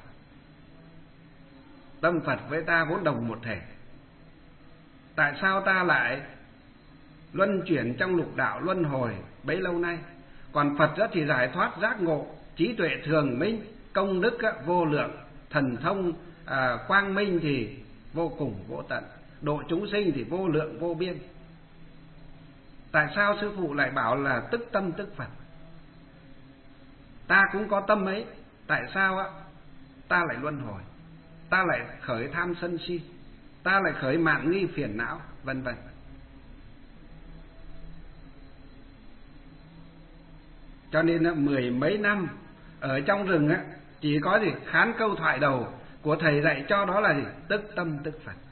Tâm Phật với ta vốn đồng một thể, tại sao ta lại luân chuyển trong lục đạo luân hồi bấy lâu nay? Còn Phật rất thì giải thoát giác ngộ, trí tuệ thường minh, công đức vô lượng, thần thông à, quang minh thì vô cùng vô tận, độ chúng sinh thì vô lượng vô biên. Tại sao sư phụ lại bảo là tức tâm tức Phật? Ta cũng có tâm ấy, tại sao á ta lại luân hồi, ta lại khởi tham sân si, ta lại khởi mạn nghi phiền não, vân vân. Cho nên á, mười mấy năm ở trong rừng á, chỉ có gì khán câu thoại đầu của thầy dạy cho, đó là gì? Tức tâm tức Phật,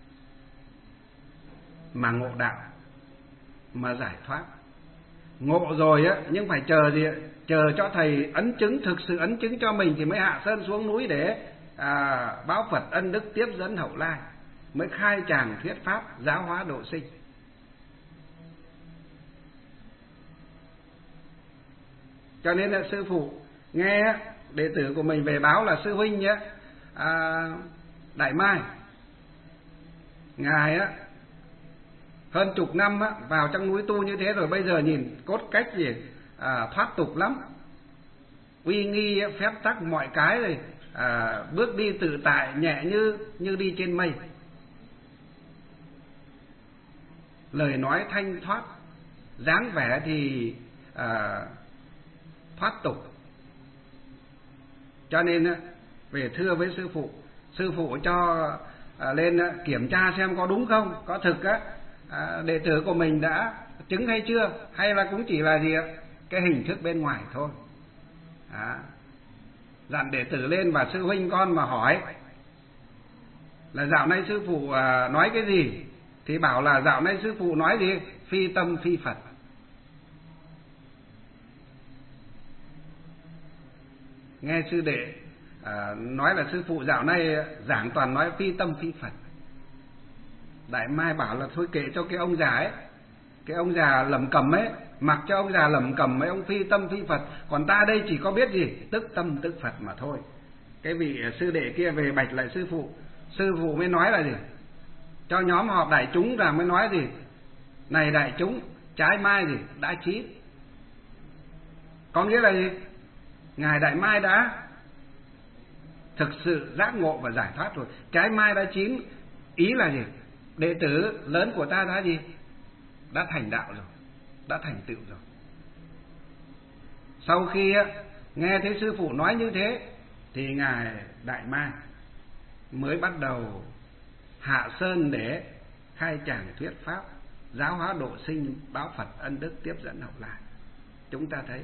mà ngộ đạo, mà giải thoát. Ngộ rồi á, nhưng phải chờ gì? Chờ cho thầy ấn chứng, thực sự ấn chứng cho mình thì mới hạ sơn xuống núi để à, báo Phật ân đức tiếp dẫn hậu lai, mới khai tràng thuyết pháp giáo hóa độ sinh. Cho nên là sư phụ nghe đệ tử của mình về báo là sư huynh nhé, à, Đại Mai, ngài á hơn chục năm á, vào trong núi tu như thế rồi, bây giờ nhìn cốt cách gì à, thoát tục lắm, uy nghi phép tắc mọi cái rồi, à, bước đi tự tại nhẹ như như đi trên mây, lời nói thanh thoát, dáng vẻ thì à, thoát tục. Cho nên á, về thưa với sư phụ, sư phụ cho à, lên á, kiểm tra xem có đúng không, có thực á à, đệ tử của mình đã chứng hay chưa, hay là cũng chỉ là gì ạ, cái hình thức bên ngoài thôi. À, dặn đệ tử lên và sư huynh con mà hỏi là dạo này sư phụ à, nói cái gì, thì bảo là dạo này sư phụ nói gì, phi tâm phi Phật. Nghe sư đệ à, nói là sư phụ dạo này giảng toàn nói phi tâm phi Phật. Đại Mai bảo là thôi kệ cho cái ông già ấy, cái ông già lẩm cẩm ấy, mặc cho ông già lẩm cẩm mấy ông phi tâm phi Phật, còn ta đây chỉ có biết gì tức tâm tức Phật mà thôi. Cái vị sư đệ kia về bạch lại sư phụ, sư phụ mới nói là gì, cho nhóm họp đại chúng rằng mới nói gì, này đại chúng, trái mai gì đã chín. Có nghĩa là gì, ngài Đại Mai đã thực sự giác ngộ và giải thoát rồi, trái mai đã chín. Ý là gì, đệ tử lớn của ta đã gì, đã thành đạo rồi, đã thành tựu rồi. Sau khi nghe thấy sư phụ nói như thế thì ngài Đại Mai mới bắt đầu hạ sơn để khai tràng thuyết pháp, giáo hóa độ sinh, báo Phật ân đức, tiếp dẫn học lại. Chúng ta thấy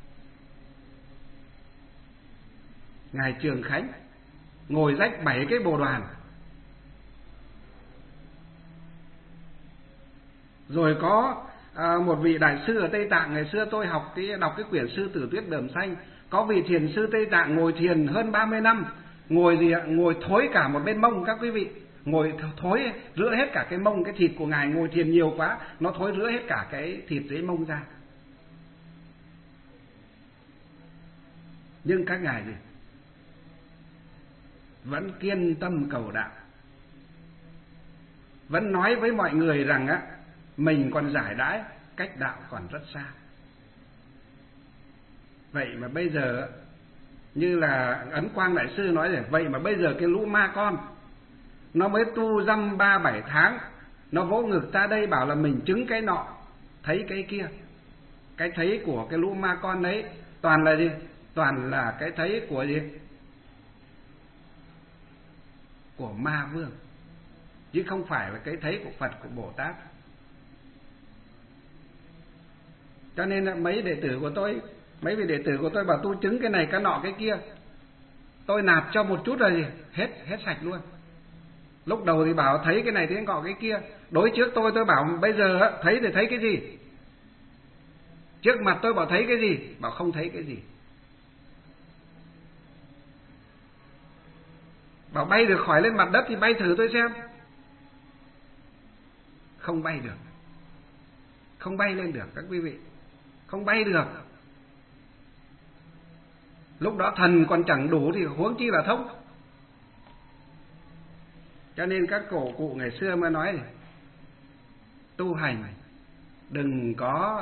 ngài Trường Khánh ngồi rách bảy cái bồ đoàn, rồi có à, một vị đại sư ở Tây Tạng, ngày xưa tôi học cái đọc cái quyển Sư Tử Tuyết Đờm Xanh, có vị thiền sư Tây Tạng ngồi thiền hơn ba mươi năm, ngồi gì ạ, ngồi thối cả một bên mông các quý vị, ngồi thối rửa hết cả cái mông, cái thịt của ngài ngồi thiền nhiều quá, nó thối rửa hết cả cái thịt dưới mông ra. Nhưng các ngài gì vẫn kiên tâm cầu đạo, vẫn nói với mọi người rằng á, mình còn giải đãi, cách đạo còn rất xa. Vậy mà bây giờ như là Ấn Quang đại sư nói rồi, vậy mà bây giờ cái lũ ma con nó mới tu dăm ba bảy tháng, nó vỗ ngực ta đây bảo là mình chứng cái nọ thấy cái kia. Cái thấy của cái lũ ma con đấy toàn là gì, toàn là cái thấy của gì, của ma vương, chứ không phải là cái thấy của Phật, của Bồ Tát. Cho nên là mấy đệ tử của tôi, mấy vị đệ tử của tôi bảo tu chứng cái này cái nọ cái kia, tôi nạp cho một chút rồi gì hết hết sạch luôn. Lúc đầu thì bảo thấy cái này thấy nọ cái kia, đối trước tôi tôi bảo bây giờ thấy thì thấy cái gì, trước mặt tôi bảo thấy cái gì, bảo không thấy cái gì. Bảo bay được khỏi lên mặt đất thì bay thử tôi xem, không bay được, không bay lên được các quý vị, không bay được. Lúc đó thần còn chẳng đủ thì huống chi là thông. Cho nên các cổ cụ ngày xưa mới nói tu hành đừng có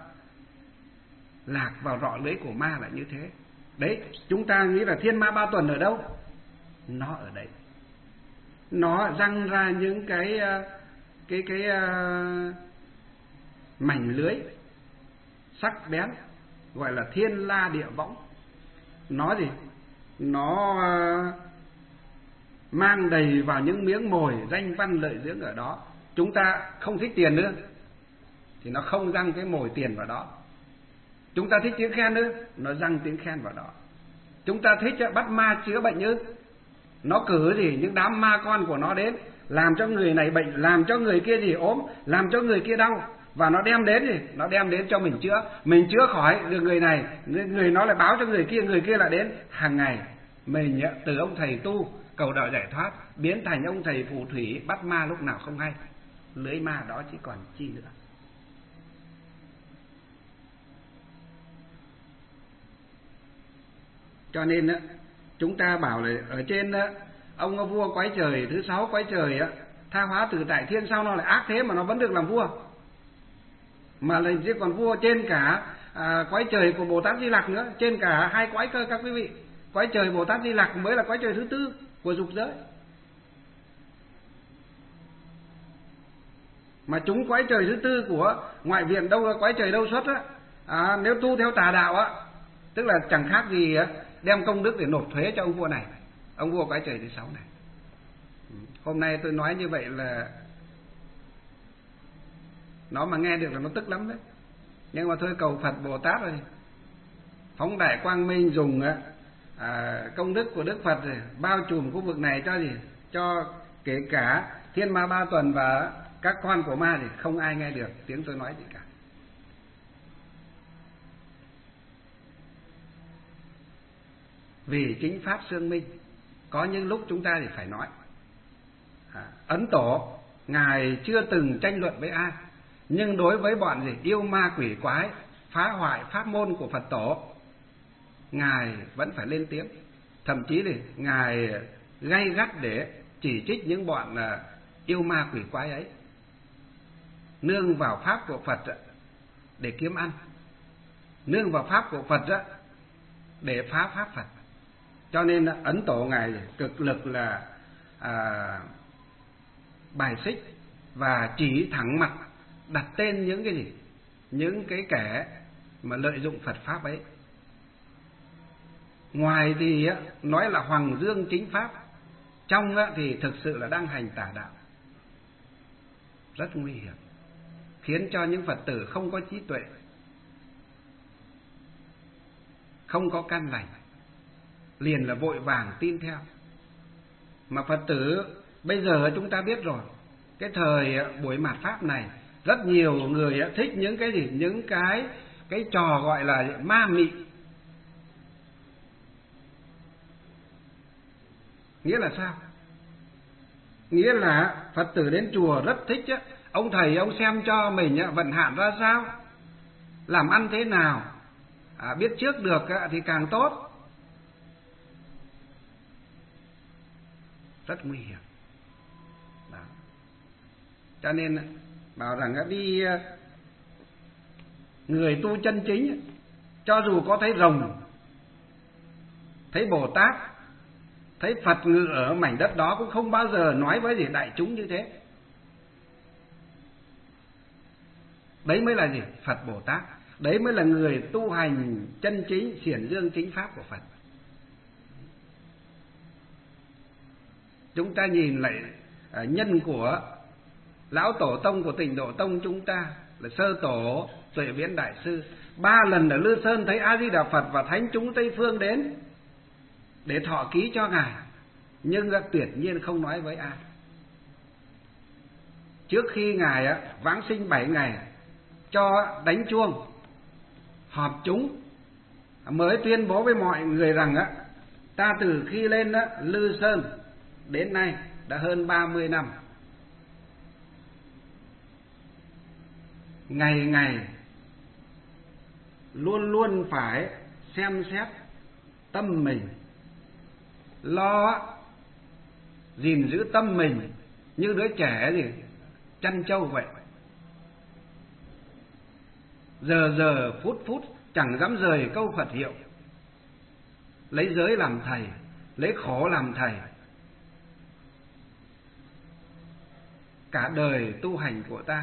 lạc vào rọ lưới của ma là như thế. Đấy, chúng ta nghĩ là thiên ma ba tuần ở đâu? Nó ở đây. Nó răng ra những cái cái cái uh, mảnh lưới sắc bén gọi là thiên la địa võng. Nó gì? Nó uh, mang đầy vào những miếng mồi danh văn lợi dưỡng ở đó. Chúng ta không thích tiền nữa thì nó không răng cái mồi tiền vào đó. Chúng ta thích tiếng khen nữa, nó răng tiếng khen vào đó. Chúng ta thích bắt ma chữa bệnh ư, nó cử gì những đám ma con của nó đến, làm cho người này bệnh, làm cho người kia gì ốm, làm cho người kia đau, và nó đem đến gì, nó đem đến cho mình chữa. Mình chữa khỏi được người này, người, người nó lại báo cho người kia, người kia lại đến. Hàng ngày mình từ ông thầy tu cầu đạo giải thoát biến thành ông thầy phù thủy bắt ma lúc nào không hay. Lưới ma đó chỉ còn chi nữa. Cho nên á, chúng ta bảo là ở trên á, ông vua quái trời thứ sáu quái trời á, tha hóa từ tại thiên, sao nó lại ác thế mà nó vẫn được làm vua, mà là chỉ còn vua trên cả à, quái trời của Bồ Tát Di Lặc nữa, trên cả hai quái cơ các quý vị. Quái trời Bồ Tát Di Lặc mới là quái trời thứ tư của dục giới, mà chúng quái trời thứ tư của ngoại viện đâu quái trời đâu xuất á, à, nếu tu theo tà đạo á, tức là chẳng khác gì á, đem công đức để nộp thuế cho ông vua này, ông vua quái trời thứ sáu này. Hôm nay tôi nói như vậy là nó mà nghe được là nó tức lắm đấy, nhưng mà thôi cầu Phật Bồ Tát rồi, phóng đại quang minh dùng á, à, công đức của Đức Phật rồi bao trùm khu vực này cho gì, cho kể cả thiên ma ba tuần và các con của ma thì không ai nghe được tiếng tôi nói gì cả. Vì chính pháp xương minh, có những lúc chúng ta thì phải nói. à, Ấn Tổ ngài chưa từng tranh luận với ai, nhưng đối với bọn gì yêu ma quỷ quái, phá hoại pháp môn của Phật Tổ, ngài vẫn phải lên tiếng. Thậm chí thì ngài gay gắt để chỉ trích những bọn yêu ma quỷ quái ấy, nương vào pháp của Phật để kiếm ăn, nương vào pháp của Phật để phá pháp Phật. Cho nên Ấn Tổ ngài cực lực là à, bài xích và chỉ thẳng mặt đặt tên những cái gì, những cái kẻ mà lợi dụng Phật pháp ấy. Ngoài thì nói là hoàng dương chính pháp, trong thì thực sự là đang hành tà đạo, rất nguy hiểm, khiến cho những Phật tử không có trí tuệ, không có căn lành, liền là vội vàng tin theo. Mà Phật tử bây giờ chúng ta biết rồi, cái thời buổi mạt pháp này rất nhiều người thích những cái gì, những cái cái trò gọi là ma mị. Nghĩa là sao? Nghĩa là Phật tử đến chùa rất thích á, ông thầy ông xem cho mình vận hạn ra sao, làm ăn thế nào, à, biết trước được thì càng tốt. Rất nguy hiểm. Đó. Cho nên bảo rằng đi người tu chân chính, cho dù có thấy rồng, thấy Bồ Tát, thấy Phật ngự ở mảnh đất đó, cũng không bao giờ nói với gì đại chúng như thế. Đấy mới là gì? Phật Bồ Tát. Đấy mới là người tu hành chân chính, xiển dương chính pháp của Phật. Chúng ta nhìn lại nhân của lão tổ tông của Tịnh Độ Tông chúng ta là sơ tổ Tuệ Viễn Đại Sư, ba lần ở Lư Sơn thấy A Di Đà Phật và thánh chúng Tây Phương đến để thọ ký cho ngài, nhưng tuyệt nhiên không nói với ai. Trước khi ngài vãng sinh bảy ngày cho đánh chuông họp chúng, mới tuyên bố với mọi người rằng ta từ khi lên Lư Sơn đến nay đã hơn ba mươi năm, ngày ngày luôn luôn phải xem xét tâm mình, lo gìn giữ tâm mình như đứa trẻ gì chăn trâu vậy, giờ giờ phút phút chẳng dám rời câu Phật hiệu, lấy giới làm thầy, lấy khổ làm thầy. Cả đời tu hành của ta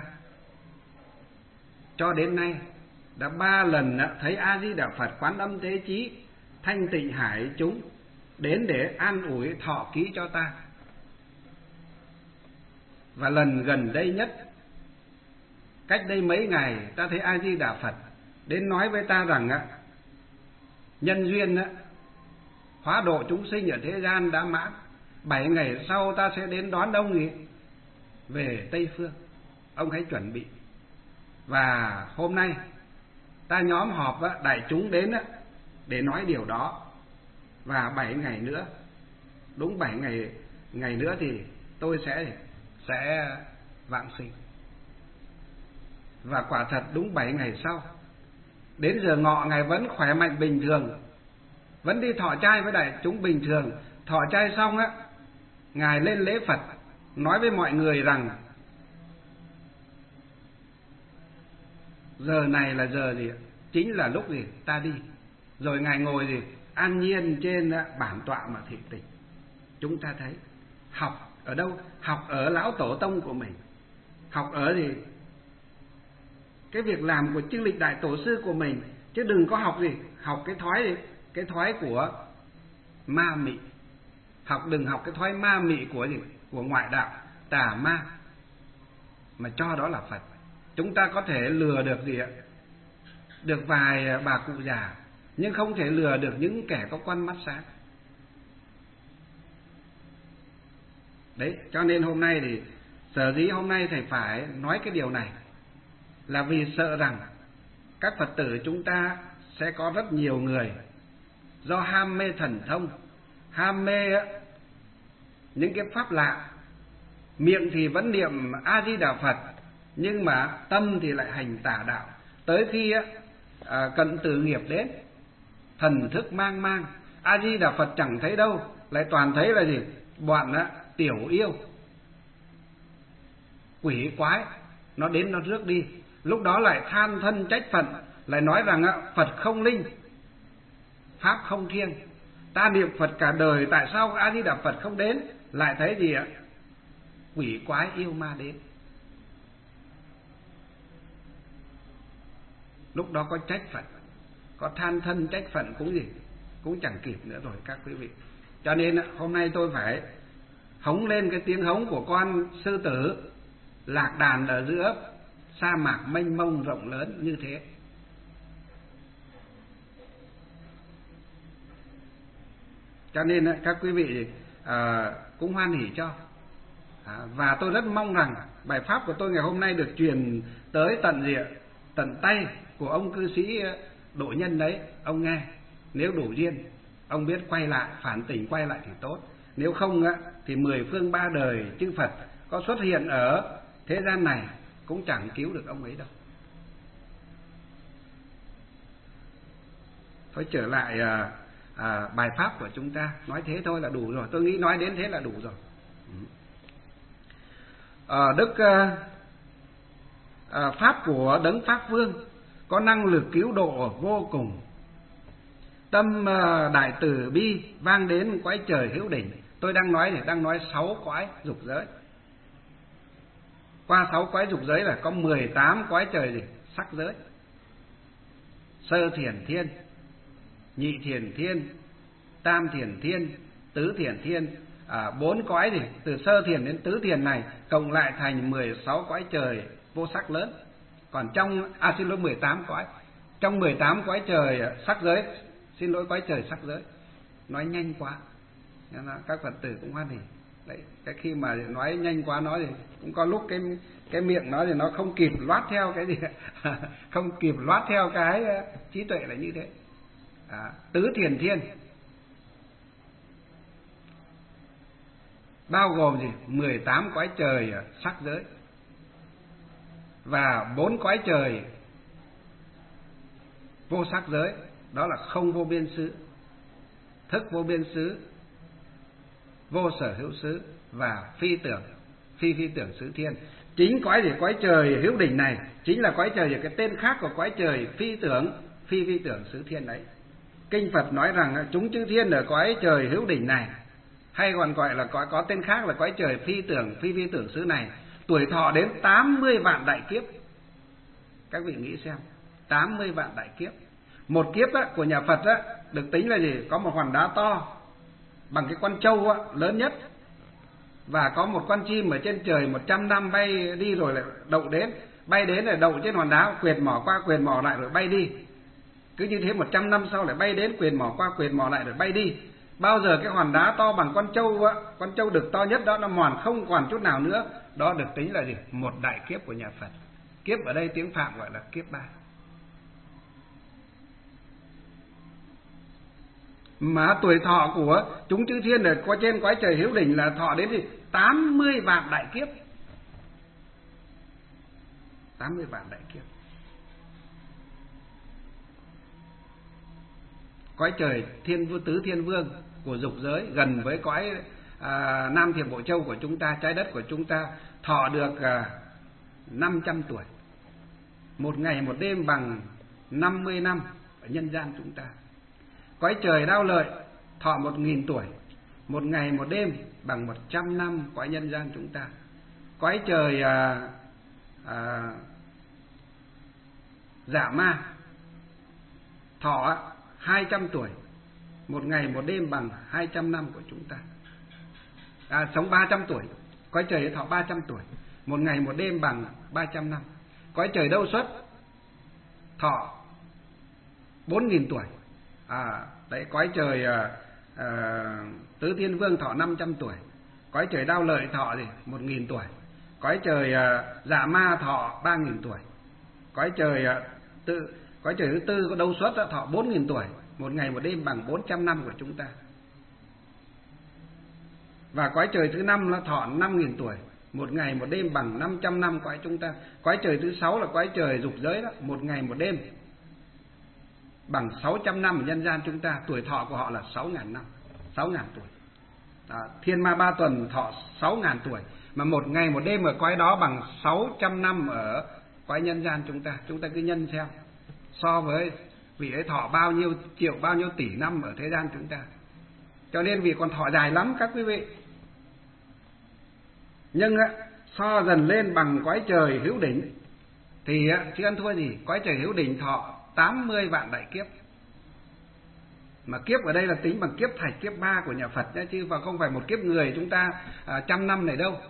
cho đến nay đã ba lần thấy A Di Đà Phật, Quán Âm Thế Chí, Thanh Tịnh Hải chúng đến để an ủi thọ ký cho ta. Và lần gần đây nhất, cách đây mấy ngày, ta thấy A Di Đà Phật đến nói với ta rằng nhân duyên hóa độ chúng sinh ở thế gian đã mãn, bảy ngày sau ta sẽ đến đón ông ấy về Tây Phương, ông hãy chuẩn bị. Và hôm nay ta nhóm họp đại chúng đến để nói điều đó. Và bảy ngày nữa, đúng bảy ngày ngày nữa thì tôi sẽ sẽ vãng sinh. Và quả thật đúng bảy ngày sau, đến giờ ngọ ngài vẫn khỏe mạnh bình thường, vẫn đi thọ trai với đại chúng bình thường. Thọ trai xong á, Ngài lên lễ Phật, nói với mọi người rằng giờ này là giờ gì? Chính là lúc gì? Ta đi. Rồi Ngài ngồi gì? An nhiên trên bản tọa mà thị tịch. Chúng ta thấy học ở đâu? Học ở lão tổ tông của mình. Học ở gì? Cái việc làm của chư lịch đại tổ sư của mình. Chứ đừng có học gì? Học cái thói gì? Cái thói của ma mị. Học đừng học cái thói ma mị của gì? Của ngoại đạo, tà ma, mà cho đó là Phật. Chúng ta có thể lừa được gì ạ? Được vài bà cụ già, nhưng không thể lừa được những kẻ có con mắt sáng. Đấy, cho nên hôm nay thì sở dĩ hôm nay thầy phải nói cái điều này là vì sợ rằng các Phật tử chúng ta sẽ có rất nhiều người do ham mê thần thông, ham mê những cái pháp lạ, miệng thì vẫn niệm A Di Đà Phật, nhưng mà tâm thì lại hành tà đạo. Tới khi à, cận tử nghiệp đến, thần thức mang mang, A Di Đà Phật chẳng thấy đâu, lại toàn thấy là gì? Bọn á, tiểu yêu, quỷ quái, nó đến nó rước đi. Lúc đó lại than thân trách phận, lại nói rằng á, Phật không linh, pháp không thiêng. Ta niệm Phật cả đời, tại sao A Di Đà Phật không đến? Lại thấy gì ạ? Quỷ quái yêu ma đến. Lúc đó có trách phận, có than thân trách phận cũng gì, cũng chẳng kịp nữa rồi các quý vị. Cho nên hôm nay tôi phải hống lên cái tiếng hống của con sư tử lạc đàn ở giữa sa mạc mênh mông rộng lớn như thế. Cho nên các quý vị à, cũng hoan hỉ cho. À, và tôi rất mong rằng bài pháp của tôi ngày hôm nay được truyền tới tận gì ạ? Tận tay của ông cư sĩ Độ Nhân đấy. Ông nghe, nếu đủ duyên, ông biết quay lại, phản tỉnh quay lại thì tốt. Nếu không á, thì mười phương ba đời chư Phật có xuất hiện ở thế gian này cũng chẳng cứu được ông ấy đâu. Thôi trở lại à, à, bài pháp của chúng ta. Nói thế thôi là đủ rồi. Tôi nghĩ nói đến thế là đủ rồi. À, Đức à, à, pháp của Đấng Pháp Vương có năng lực cứu độ vô cùng. Tâm à, đại từ bi vang đến cõi trời hữu đỉnh. Tôi đang nói thì đang nói sáu cõi dục giới. Qua sáu cõi dục giới là có mười tám cõi trời gì? Sắc giới. Sơ thiền thiên, nhị thiền thiên, tam thiền thiên, tứ thiền thiên. À, bốn cõi gì? Từ sơ thiền đến tứ thiền này cộng lại thành mười sáu cõi trời vô sắc lớn. Còn trong, à xin lỗi mười tám cõi. Trong mười tám cõi trời sắc giới, xin lỗi cõi trời sắc giới. Nói nhanh quá, nên là các Phật tử cũng hoan hỉ. Đấy, cái khi mà nói nhanh quá nói thì cũng có lúc cái cái miệng nói thì nó không kịp loát theo cái gì, không kịp loát theo cái trí tuệ là như thế. À, tứ thiền thiên bao gồm gì? mười tám cõi trời sắc giới và bốn cõi trời vô sắc giới, đó là không vô biên xứ, thức vô biên xứ, vô sở hữu xứ và phi tưởng, phi phi tưởng xứ thiên. Chính cõi gì? Cõi trời hữu đỉnh này chính là cõi trời, cái tên khác của cõi trời phi tưởng, phi phi tưởng xứ thiên đấy. Kinh Phật nói rằng chúng chư thiên ở cõi trời hữu đỉnh này, hay còn gọi là có, có tên khác là cõi trời phi tưởng, phi phi tưởng xứ này, tuổi thọ đến tám mươi vạn đại kiếp. Các vị nghĩ xem, tám mươi vạn đại kiếp. Một kiếp á, của nhà Phật á, được tính là gì? Có một hòn đá to bằng cái con trâu á, lớn nhất, và có một con chim ở trên trời một trăm năm bay đi rồi lại đậu đến, bay đến rồi đậu trên hòn đá, quệt mỏ qua quệt mỏ lại rồi bay đi. Cứ như thế một trăm năm sau lại bay đến, quệt mỏ qua quệt mỏ lại rồi bay đi. Bao giờ cái hòn đá to bằng con trâu á, con trâu đực to nhất đó nó mòn không còn chút nào nữa, đó được tính là gì? Một đại kiếp của nhà Phật. Kiếp ở đây tiếng Phạm gọi là kiếp ba. Mà tuổi thọ của chúng chư thiên ở có trên cõi trời hữu đỉnh là thọ đến thì tám mươi vạn đại kiếp. tám mươi vạn đại kiếp. cõi trời thiên vương tứ thiên vương của dục giới, gần với cõi à, Nam Thiểm Bộ Châu của chúng ta, trái đất của chúng ta, thọ được à, năm trăm tuổi. Một ngày một đêm bằng năm mươi năm ở nhân gian chúng ta. Cõi trời Đao Lợi thọ một nghìn tuổi, một ngày một đêm bằng một trăm năm cõi nhân gian chúng ta. Cõi trời à, à, Dạ Ma thọ hai trăm tuổi, một ngày một đêm bằng hai trăm năm của chúng ta. À, sống ba trăm tuổi, cõi trời thọ ba trăm tuổi, một ngày một đêm bằng ba trăm năm. Cõi trời Đâu Xuất thọ bốn nghìn tuổi. À, đấy, cõi trời à, à, Tứ Thiên Vương thọ năm trăm tuổi. Cõi trời Đao Lợi thọ gì? một nghìn tuổi. Cõi trời à, Dạ Ma thọ ba nghìn tuổi. Cõi trời à, tự cõi trời thứ tư có Đâu Xuất thọ bốn nghìn tuổi, một ngày một đêm bằng bốn trăm năm của chúng ta. Và cõi trời thứ năm là thọ năm nghìn tuổi, một ngày một đêm bằng năm trăm năm cõi chúng ta. Cõi trời thứ sáu là cõi trời dục giới đó, một ngày một đêm bằng sáu trăm năm ở nhân gian chúng ta. Tuổi thọ của họ là sáu nghìn năm, sáu nghìn tuổi. À, Thiên Ma Ba Tuần thọ sáu nghìn tuổi, mà một ngày một đêm ở cõi đó bằng sáu trăm năm ở cõi nhân gian chúng ta. Chúng ta cứ nhân xem, so với vị ấy thọ bao nhiêu triệu, bao nhiêu tỷ năm ở thế gian chúng ta. Cho nên vì còn thọ dài lắm các quý vị. Nhưng á, so dần lên bằng cõi trời Hữu Đỉnh thì á, chứ ăn thua gì. Cõi trời Hữu Đỉnh thọ tám mươi vạn đại kiếp. Mà kiếp ở đây là tính bằng kiếp thạch, kiếp ba của nhà Phật nhé, chứ không phải một kiếp người chúng ta à, trăm năm này đâu.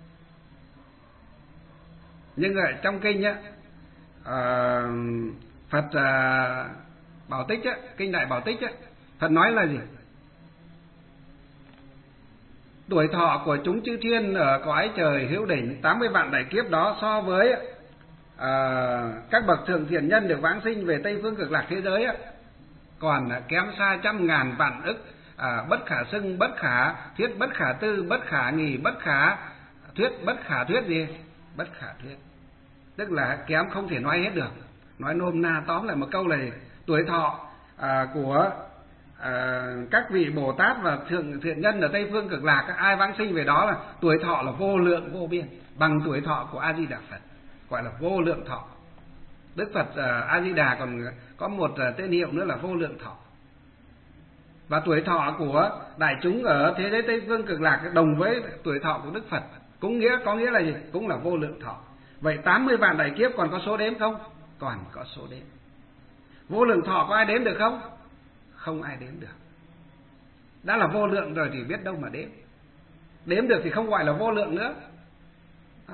Nhưng ở trong kinh á, à, Phật à, Bảo Tích á, kinh Đại Bảo Tích á, Phật nói là gì? Tuổi thọ của chúng chư thiên ở cõi trời Hữu Đỉnh tám mươi vạn đại kiếp đó so với à, các bậc thượng thiện nhân được vãng sinh về Tây Phương Cực Lạc thế giới á, còn kém xa trăm ngàn vạn ức. À, bất khả xưng, bất khả thuyết, bất khả tư, bất khả nghì, bất khả thuyết, bất khả thuyết gì? Bất khả thuyết. Tức là kém không thể nói hết được. Nói nôm na tóm lại một câu là gì? Tuổi thọ à, của à, các vị Bồ Tát và thượng thiện nhân ở Tây Phương Cực Lạc, ai vãng sinh về đó là tuổi thọ là vô lượng vô biên, bằng tuổi thọ của A Di Đà Phật, gọi là vô lượng thọ. Đức Phật à, A Di Đà còn có một à, tên hiệu nữa là vô lượng thọ. Và tuổi thọ của đại chúng ở thế giới Tây Phương Cực Lạc đồng với tuổi thọ của Đức Phật, cũng nghĩa có nghĩa là gì? Cũng là vô lượng thọ. Vậy tám mươi vạn đại kiếp còn có số đếm không? Còn có số đếm. Vô lượng thọ có ai đếm được không? Không ai đếm được. Đã là vô lượng rồi thì biết đâu mà đếm. Đếm được thì không gọi là vô lượng nữa. Đó.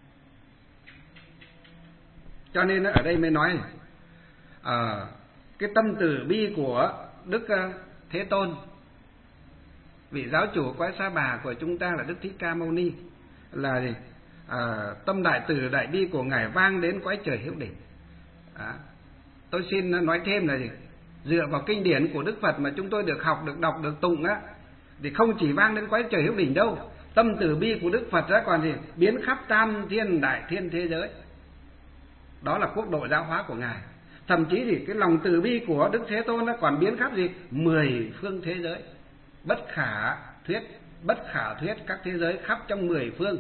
Cho nên ở đây mới nói à, cái tâm từ bi của Đức Thế Tôn, vị giáo chủ cõi Sa Bà của chúng ta là Đức Thích Ca Mâu Ni, là gì? À, tâm đại từ đại bi của ngài vang đến cõi trời Hữu Đỉnh. À, tôi xin nói thêm là gì? Dựa vào kinh điển của Đức Phật mà chúng tôi được học, được đọc, được tụng á, thì không chỉ vang đến cõi trời Hữu Đỉnh đâu. Tâm từ bi của Đức Phật á còn gì? Biến khắp tam thiên đại thiên thế giới. Đó là quốc độ giáo hóa của ngài. Thậm chí thì cái lòng từ bi của Đức Thế Tôn nó còn biến khắp gì? Mười phương thế giới. Bất khả thuyết, bất khả thuyết các thế giới khắp trong mười phương.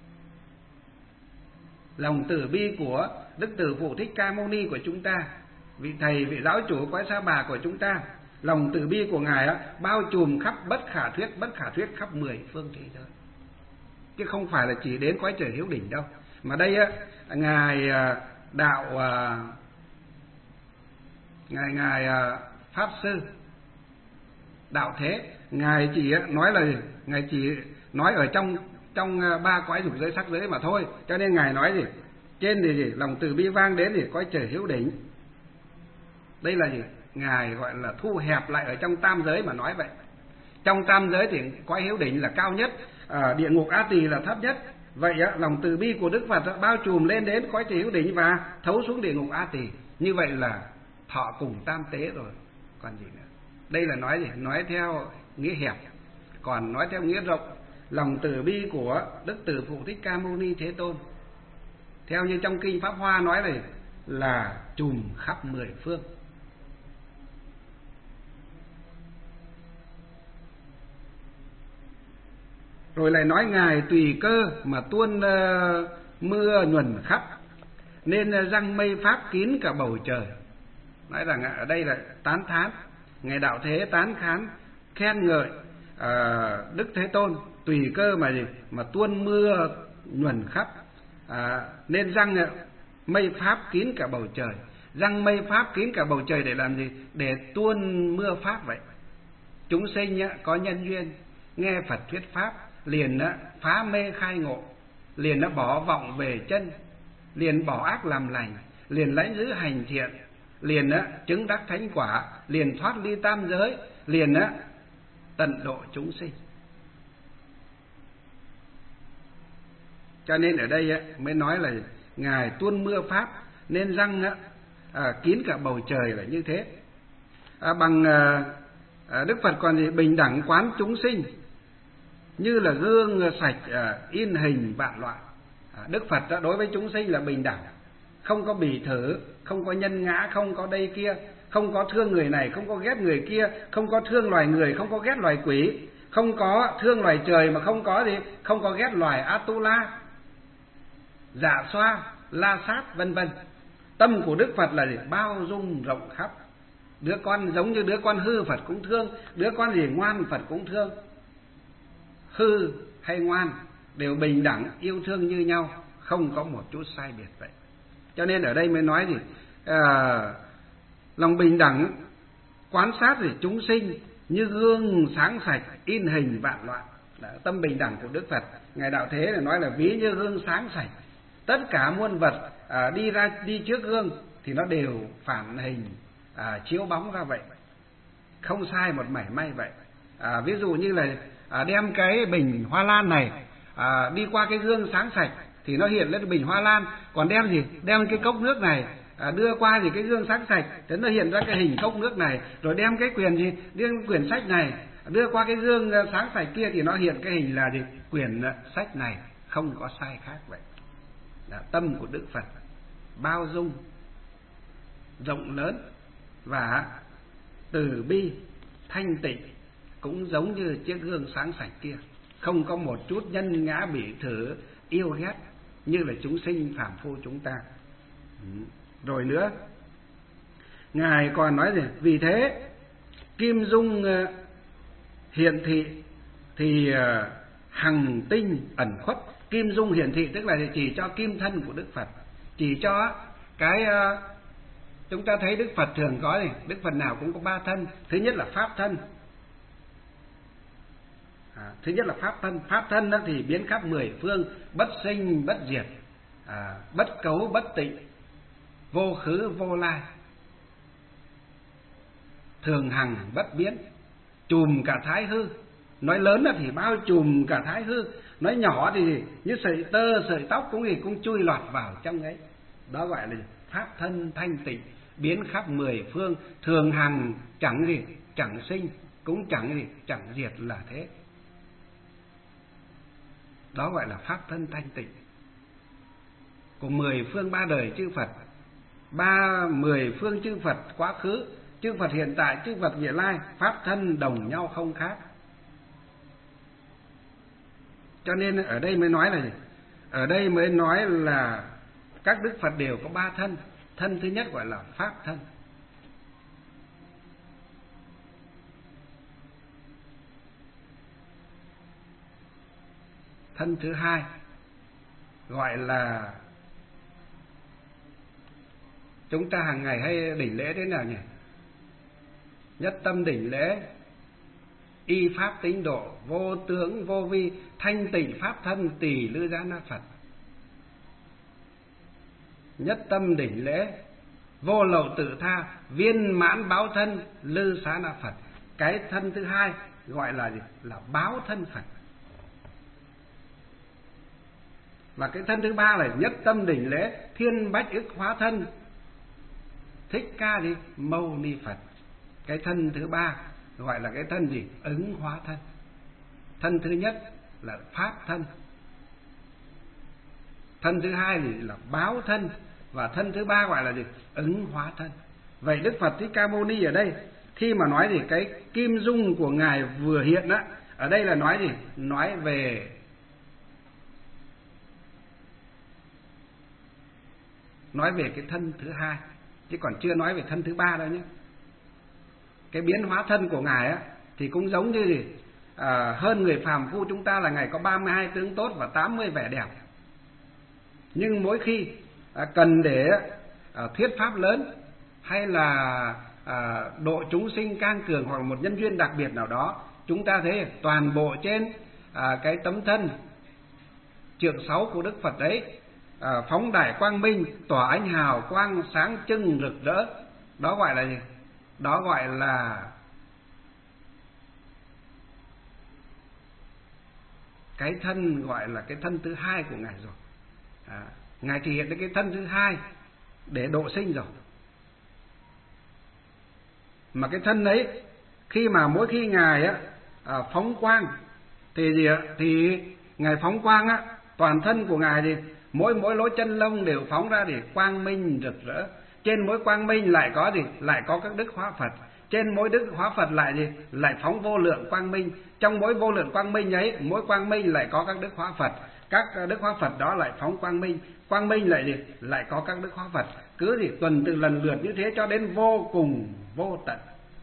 Lòng từ bi của Đức Từ Phụ Thích Ca Mâu Ni của chúng ta, vị thầy, vị giáo chủ cõi Sa Bà của chúng ta, lòng từ bi của ngài á, bao trùm khắp bất khả thuyết, bất khả thuyết khắp mười phương thế giới, chứ không phải là chỉ đến cõi trời Hữu Đỉnh đâu. Mà đây á, ngài đạo ngài ngài pháp sư Đạo Thế, ngài chỉ nói là gì? Ngài chỉ nói ở trong trong ba cõi dục giới sắc giới mà thôi. Cho nên ngài nói gì? Trên thì gì? Lòng từ bi vang đến thì cõi trời Hữu Đỉnh. Đây là gì? Ngài gọi là thu hẹp lại ở trong tam giới mà nói vậy. Trong tam giới thì cõi Hữu Đỉnh là cao nhất, à, địa ngục A Tỳ là thấp nhất. Vậy á, lòng từ bi của Đức Phật bao trùm lên đến cõi trời Hữu Đỉnh và thấu xuống địa ngục A Tỳ. Như vậy là thọ cùng tam tế rồi, còn gì nữa. Đây là nói gì? Nói theo nghĩa hẹp. Còn nói theo nghĩa rộng, lòng từ bi của Đức Từ Phụ Thích Ca Mâu Ni Thế Tôn, theo như trong kinh Pháp Hoa nói này, là trùm khắp mười phương. Rồi lại nói ngài tùy cơ mà tuôn uh, mưa nhuần khắp, nên răng mây pháp kín cả bầu trời. Nói rằng ở đây là tán thán, ngài Đạo Thế tán thán khen ngợi uh, Đức Thế Tôn tùy cơ mà gì mà tuôn mưa nhuần khắp, à, nên răng mây pháp kín cả bầu trời. Răng mây pháp kín cả bầu trời để làm gì? Để tuôn mưa pháp vậy. Chúng sinh có nhân duyên nghe Phật thuyết pháp, liền phá mê khai ngộ, liền nó bỏ vọng về chân, liền bỏ ác làm lành, liền lãnh giữ hành thiện, liền chứng đắc thánh quả, liền thoát ly tam giới, liền tận độ chúng sinh. Cho nên ở đây mới nói là ngài tuôn mưa pháp, nên răng à, kín cả bầu trời là như thế. À, bằng à, à, Đức Phật còn gì bình đẳng quán chúng sinh, như là gương sạch à, in hình vạn loại. À, Đức Phật đó, đối với chúng sinh là bình đẳng, không có bỉ thử, không có nhân ngã, không có đây kia, không có thương người này, không có ghét người kia, không có thương loài người, không có ghét loài quỷ, không có thương loài trời, mà không có gì, không có ghét loài Atula, Dạ Xoa, La Sát vân vân. Tâm của Đức Phật là gì? Bao dung rộng khắp. Đứa con giống như đứa con hư Phật cũng thương, đứa con gì ngoan Phật cũng thương. Hư hay ngoan đều bình đẳng yêu thương như nhau, không có một chút sai biệt vậy. Cho nên ở đây mới nói gì à, lòng bình đẳng quan sát thì chúng sinh như gương sáng sạch in hình vạn loại. Đó, tâm bình đẳng của Đức Phật, ngài Đạo Thế là nói là ví như gương sáng sạch. Tất cả muôn vật à, đi ra đi trước gương thì nó đều phản hình à, chiếu bóng ra vậy, không sai một mảy may vậy. À, ví dụ như là à, đem cái bình hoa lan này à, đi qua cái gương sáng sạch thì nó hiện lên bình hoa lan, còn đem gì đem cái cốc nước này à, đưa qua thì cái gương sáng sạch thì nó hiện ra cái hình cốc nước này, rồi đem cái quyển gì đem quyển sách này đưa qua cái gương sáng sạch kia thì nó hiện cái hình là gì quyển sách này, không có sai khác vậy. Đó, tâm của Đức Phật bao dung rộng lớn và từ bi thanh tịnh, cũng giống như chiếc gương sáng sạch kia, không có một chút nhân ngã bỉ thử yêu ghét như là chúng sinh phàm phu chúng ta. Rồi nữa ngài còn nói gì? Vì thế kim dung hiển thị thì hằng tinh ẩn khuất. Kim dung hiển thị tức là chỉ cho kim thân của Đức Phật, chỉ cho cái chúng ta thấy Đức Phật thường có gì? Đức Phật nào cũng có ba thân. Thứ nhất là pháp thân. À, thứ nhất là pháp thân. Pháp thân đó thì biến khắp mười phương, bất sinh bất diệt, à, bất cấu bất tịnh, vô khứ vô lai, thường hằng bất biến, trùm cả thái hư. Nói lớn là thì bao trùm cả thái hư, nói nhỏ thì như sợi tơ sợi tóc cũng gì cũng chui lọt vào trong ấy. Đó gọi là pháp thân thanh tịnh, biến khắp mười phương, thường hằng chẳng gì chẳng sinh, cũng chẳng gì chẳng diệt là thế. Đó gọi là pháp thân thanh tịnh của mười phương ba đời chư Phật, ba mười phương chư Phật quá khứ, chư Phật hiện tại, chư Phật vị lai, pháp thân đồng nhau không khác. Cho nên ở đây mới nói là gì? Ở đây mới nói là các Đức Phật đều có ba thân. Thân thứ nhất gọi là pháp thân. Thân thứ hai gọi là, chúng ta hàng ngày hay đỉnh lễ thế nào nhỉ? Nhất tâm đỉnh lễ, y pháp tín độ, vô tướng vô vi, thanh tịnh pháp thân, tỳ lư giá na Phật. Nhất tâm đỉnh lễ, vô lậu tự tha, viên mãn báo thân, lư xá na Phật. Cái thân thứ hai gọi là gì? Là báo thân Phật. Và cái thân thứ ba là nhất tâm đỉnh lễ, thiên bách ức hóa thân, Thích Ca gì? Mâu Ni Phật. Cái thân thứ ba gọi là cái thân gì? Ứng hóa thân. Thân thứ nhất là pháp thân, thân thứ hai thì là báo thân, và thân thứ ba gọi là gì? Ứng hóa thân. Vậy Đức Phật Thích Ca Mâu Ni ở đây khi mà nói thì cái kim dung của ngài vừa hiện á, Ở đây là nói gì? Nói về nói về cái thân thứ hai, chứ còn chưa nói về thân thứ ba đâu nhé. Cái biến hóa thân của Ngài á thì cũng giống như gì? À, hơn người phàm phu chúng ta là Ngài có ba mươi hai tướng tốt và tám mươi vẻ đẹp. Nhưng mỗi khi à, cần để à, thuyết pháp lớn, hay là à, độ chúng sinh can cường, hoặc là một nhân duyên đặc biệt nào đó, chúng ta thấy toàn bộ trên à, cái tấm thân trượng sáu của Đức Phật đấy à, phóng đại quang minh, tỏa ánh hào quang sáng trưng rực rỡ. Đó gọi là gì? Đó gọi là cái thân, gọi là cái thân thứ hai của Ngài rồi. À, Ngài thể hiện đến cái thân thứ hai để độ sinh rồi. Mà cái thân ấy, khi mà mỗi khi Ngài á à, phóng quang thì gì ạ? Thì Ngài phóng quang á, toàn thân của Ngài thì mỗi mỗi lỗ chân lông đều phóng ra để quang minh rực rỡ. Trên mỗi quang minh lại có gì? Lại có các đức hóa Phật. Trên mỗi đức hóa Phật lại gì? Lại phóng vô lượng quang minh. Trong mỗi vô lượng quang minh ấy, mỗi quang minh lại có các đức hóa Phật. Các đức hóa Phật đó lại phóng quang minh. Quang minh lại gì? Lại có các đức hóa Phật. Cứ gì tuần tự lần lượt như thế cho đến vô cùng vô tận.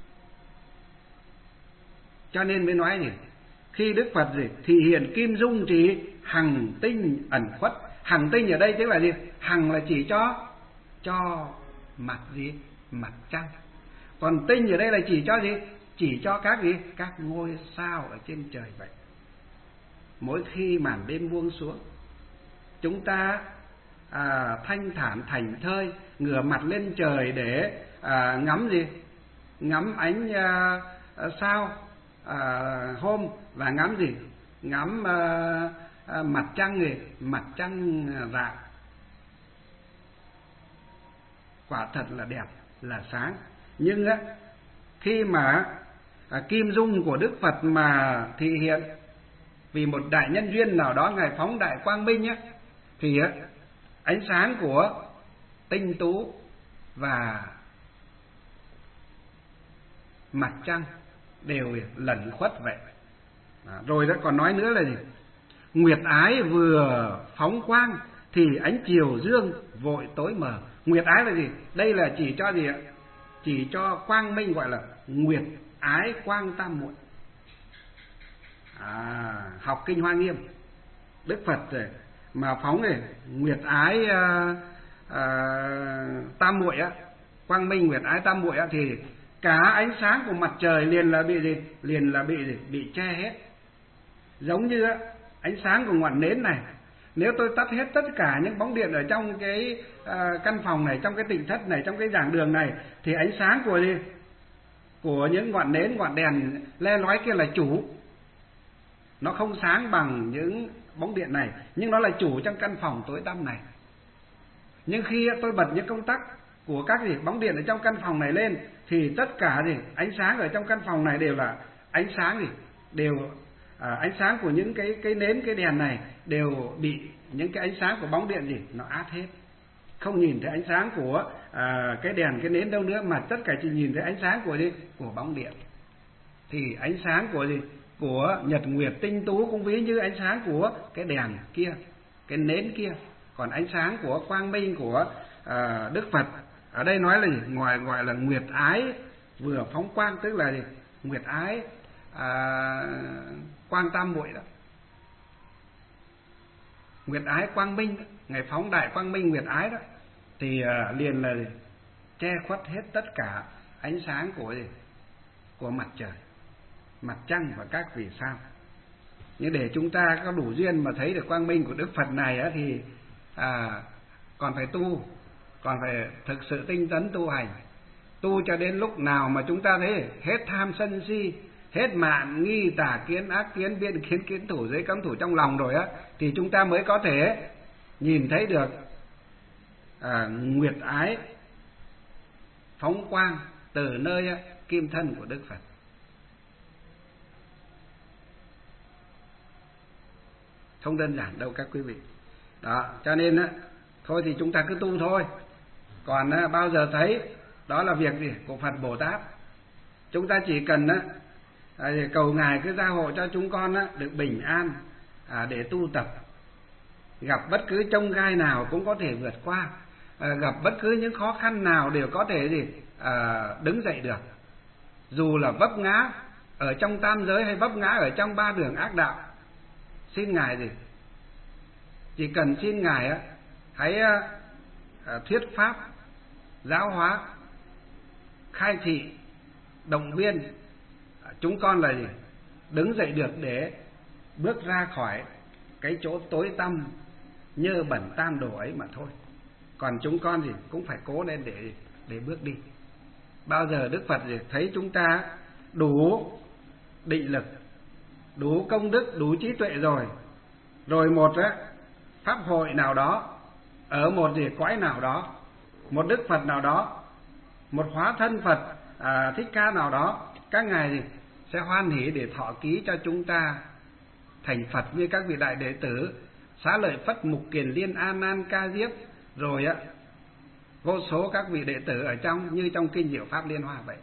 Cho nên mới nói gì? Khi Đức Phật gì? Thì hiện kim dung thì hằng tinh ẩn khuất. Hằng tinh ở đây tức là gì? Hằng là chỉ cho cho mặt gì? Mặt trăng. Còn tinh ở đây là chỉ cho gì? Chỉ cho các gì? Các ngôi sao ở trên trời vậy. Mỗi khi màn đêm buông xuống, chúng ta à, thanh thản thành thơi, ngửa mặt lên trời để à, ngắm gì? Ngắm ánh à, à, sao à, hôm, và ngắm gì? Ngắm à, à, mặt trăng gì? Mặt trăng rạng. Quả thật là đẹp, là sáng. Nhưng á, khi mà à, kim dung của Đức Phật mà thị hiện vì một đại nhân duyên nào đó, Ngài phóng đại quang minh á, thì á, ánh sáng của tinh tú và mặt trăng đều lẩn khuất vậy. À, rồi đó còn nói nữa là gì? Nguyệt ái vừa phóng quang thì ánh chiều dương vội tối mờ. Nguyệt ái là gì? Đây là chỉ cho gì ạ? Chỉ cho quang minh, gọi là nguyệt ái quang tam muội. À, học kinh Hoa Nghiêm, Đức Phật rồi mà phóng này nguyệt ái à, à, tam muội á, quang minh nguyệt ái tam muội á, thì cả ánh sáng của mặt trời liền là bị gì? Liền là bị gì? Bị che hết. Giống như á, ánh sáng của ngọn nến này, nếu tôi tắt hết tất cả những bóng điện ở trong cái à, căn phòng này, trong cái tịnh thất này, trong cái giảng đường này, thì ánh sáng của gì? Của những ngọn nến, ngọn đèn le lói kia là chủ. Nó không sáng bằng những bóng điện này, nhưng nó là chủ trong căn phòng tối tăm này. Nhưng khi tôi bật những công tắc của các gì bóng điện ở trong căn phòng này lên, thì tất cả gì ánh sáng ở trong căn phòng này đều là ánh sáng gì đều à, ánh sáng của những cái cái nến, cái đèn này đều bị những cái ánh sáng của bóng điện gì nó át hết. Không nhìn thấy ánh sáng của à, cái đèn, cái nến đâu nữa, mà tất cả chỉ nhìn thấy ánh sáng của gì? Của bóng điện. Thì ánh sáng của gì? Của nhật nguyệt tinh tú cũng ví như ánh sáng của cái đèn kia, cái nến kia. Còn ánh sáng của quang minh của à, Đức Phật ở đây nói là gì? Ngoài gọi là nguyệt ái vừa phóng quang, tức là gì? Nguyệt ái à, quang tam muội đó. Nguyệt ái quang minh đó. Ngày phóng đại quang minh nguyệt ái đó, thì à, liền là gì? Che khuất hết tất cả ánh sáng của gì? Của mặt trời, mặt trăng và các vì sao. Nhưng để chúng ta có đủ duyên mà thấy được quang minh của Đức Phật này á, thì à, còn phải tu, còn phải thực sự tinh tấn tu hành. Tu cho đến lúc nào mà chúng ta thấy hết tham sân si, hết mạn nghi tà kiến ác kiến biện kiến kiến thủ giới cấm thủ trong lòng rồi á, thì chúng ta mới có thể nhìn thấy được à, nguyệt ái phóng quang từ nơi á, kim thân của Đức Phật. Không đơn giản đâu các quý vị. Đó, cho nên á, thôi thì chúng ta cứ tu thôi. Còn á, bao giờ thấy đó là việc gì của Phật Bồ Tát. Chúng ta chỉ cần á, à, cầu Ngài cứ gia hộ cho chúng con á, được bình an à, để tu tập, gặp bất cứ chông gai nào cũng có thể vượt qua, à, gặp bất cứ những khó khăn nào đều có thể gì à, đứng dậy được, dù là vấp ngã ở trong tam giới hay vấp ngã ở trong ba đường ác đạo. Xin Ngài gì chỉ cần xin Ngài á, hãy à, thuyết pháp, giáo hóa, khai thị, động viên chúng con là gì đứng dậy được để bước ra khỏi cái chỗ tối tăm nhơ bẩn tam đồ ấy mà thôi. Còn chúng con gì cũng phải cố lên để để bước đi. Bao giờ Đức Phật gì thấy chúng ta đủ định lực, đủ công đức, đủ trí tuệ rồi, rồi một á, pháp hội nào đó, ở một gì cõi nào đó, một Đức Phật nào đó, một hóa thân Phật à, Thích Ca nào đó, các ngài gì sẽ hoan hỷ để thọ ký cho chúng ta thành Phật như các vị đại đệ tử Xá Lợi Phất, Mục Kiền Liên, A Nan, Ca Diếp, rồi á vô số các vị đệ tử ở trong như trong kinh Diệu Pháp Liên Hoa vậy.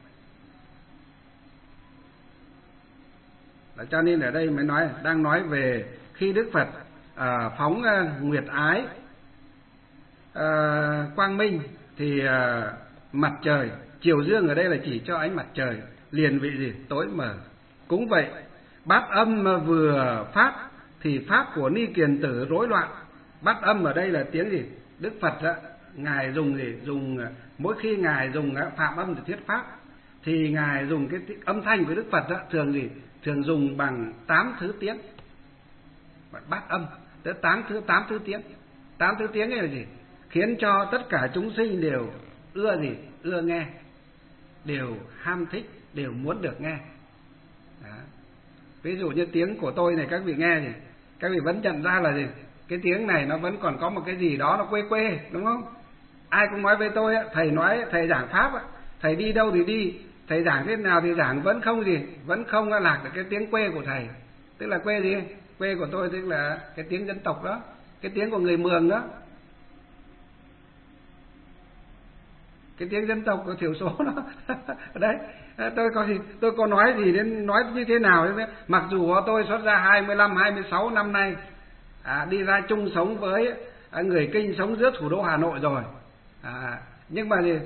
Đó, cho nên ở đây mới nói đang nói về khi Đức Phật à, phóng à, nguyệt ái à, quang minh thì à, mặt trời chiều dương ở đây là chỉ cho ánh mặt trời liền vị gì tối mờ. Cũng vậy, bát âm mà vừa phát thì pháp của Ni Kiền Tử rối loạn. Bát âm ở đây là tiếng gì? Đức Phật á, ngài dùng gì? Dùng mỗi khi ngài dùng phạm âm để thuyết pháp thì ngài dùng cái âm thanh của Đức Phật á, thường gì? Thường dùng bằng tám thứ tiếng. Bát âm, tới tám thứ tám thứ tiếng. Tám thứ tiếng này là gì? Khiến cho tất cả chúng sinh đều ưa gì? Ưa nghe, đều ham thích, đều muốn được nghe. Đó. Ví dụ như tiếng của tôi này các vị nghe thì các vị vẫn nhận ra là gì? Cái tiếng này nó vẫn còn có một cái gì đó nó quê quê, đúng không? Ai cũng nói với tôi, thầy nói, thầy giảng pháp, thầy đi đâu thì đi, thầy giảng thế nào thì giảng vẫn không gì, vẫn không lạc được cái tiếng quê của thầy. Tức là quê gì? Quê của tôi tức là cái tiếng dân tộc đó, cái tiếng của người Mường đó, cái tiếng dân tộc của thiểu số đó. Đấy, tôi có gì, tôi có nói gì đến nói như thế nào đấy. Mặc dù tôi xuất ra hai mươi lăm, hai mươi sáu năm nay, à, đi ra chung sống với người Kinh, sống giữa thủ đô Hà Nội rồi, à, nhưng mà gì,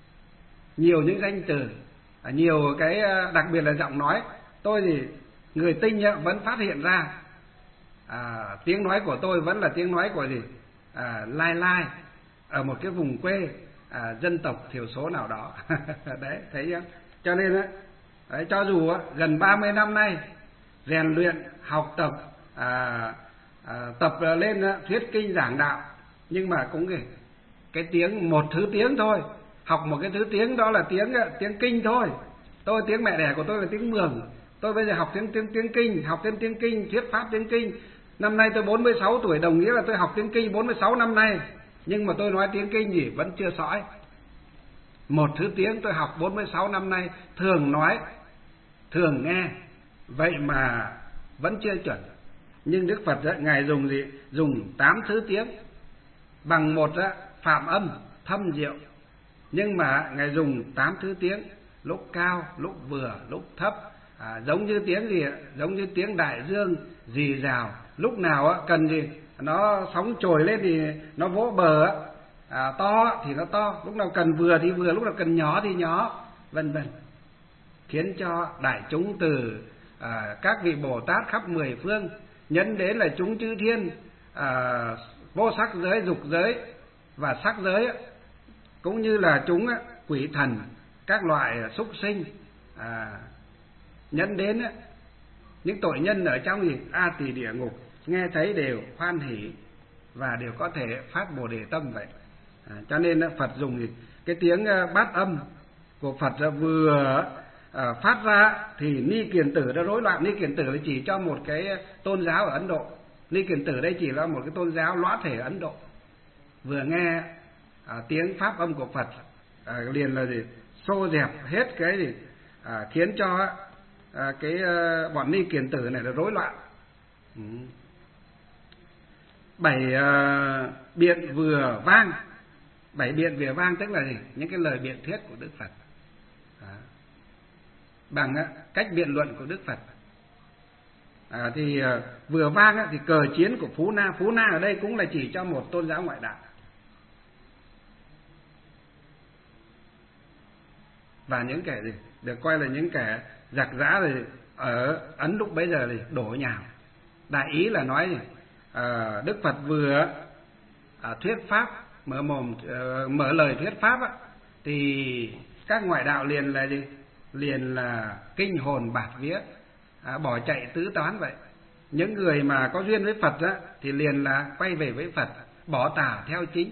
nhiều những danh từ, à, nhiều cái đặc biệt là giọng nói, tôi thì người Tinh vẫn phát hiện ra, à, tiếng nói của tôi vẫn là tiếng nói của gì, à, lai lai ở một cái vùng quê à, dân tộc thiểu số nào đó. Đấy, thấy chưa? Cho nên á, đấy, cho dù á, gần ba mươi năm nay rèn luyện, học tập, à, à, tập lên á, thuyết kinh giảng đạo, nhưng mà cũng cái, cái tiếng một thứ tiếng thôi, học một cái thứ tiếng đó là tiếng tiếng kinh thôi. Tôi tiếng mẹ đẻ của tôi là tiếng Mường, tôi bây giờ học tiếng tiếng tiếng kinh, học thêm tiếng kinh, thuyết pháp tiếng kinh. Năm nay tôi bốn mươi sáu tuổi, đồng nghĩa là tôi học tiếng kinh bốn mươi sáu năm nay, nhưng mà tôi nói tiếng kinh gì vẫn chưa sõi. Một thứ tiếng tôi học bốn mươi sáu năm nay, thường nói, thường nghe, vậy mà vẫn chưa chuẩn. Nhưng Đức Phật ấy, ngài dùng gì? Dùng tám thứ tiếng bằng một ấy, phạm âm thâm diệu, nhưng mà ngài dùng tám thứ tiếng, lúc cao, lúc vừa, lúc thấp, à, giống như tiếng gì? Giống như tiếng đại dương rì rào. Lúc nào ấy, cần gì nó sóng trồi lên thì nó vỗ bờ, à, to thì nó to, lúc nào cần vừa thì vừa, lúc nào cần nhỏ thì nhỏ, vân vân, khiến cho đại chúng từ à, các vị Bồ Tát khắp mười phương, nhấn đến là chúng chư thiên, à, vô sắc giới, dục giới và sắc giới, cũng như là chúng quỷ thần, các loại súc sinh, à, nhấn đến những tội nhân ở trong gì A Tỳ địa ngục, nghe thấy đều hoan hỷ và đều có thể phát Bồ Đề tâm vậy. À, cho nên Phật dùng gì? Cái tiếng bát âm của Phật vừa à, phát ra thì Ni Kiền Tử đã rối loạn. Ni Kiền Tử là chỉ cho một cái tôn giáo ở Ấn Độ. Ni Kiền Tử đây chỉ là một cái tôn giáo lõa thể ở Ấn Độ. Vừa nghe à, tiếng pháp âm của Phật à, liền là gì? Xô dẹp hết cái gì, à, khiến cho à, cái à, bọn Ni Kiền Tử này là rối loạn. Ừ. Bảy à, biện vừa vang. Bảy biện vừa vang tức là gì? Những cái lời biện thuyết của Đức Phật. Đó. bằng cách biện luận của Đức Phật. À, thì vừa vang thì cờ chiến của Phú Na. Phú Na ở đây cũng là chỉ cho một tôn giáo ngoại đạo. Và những kẻ gì được coi là những kẻ giặc giã rồi ở Ấn lúc bấy giờ thì đổ nhào. Đại ý là nói gì? À, Đức Phật vừa à, thuyết pháp, mở mồm uh, mở lời thuyết pháp á, thì các ngoại đạo liền là gì? Liền là kinh hồn bạt vía, à, bỏ chạy tứ tán vậy. Những người mà có duyên với Phật á, thì liền là quay về với Phật, bỏ tà theo chính.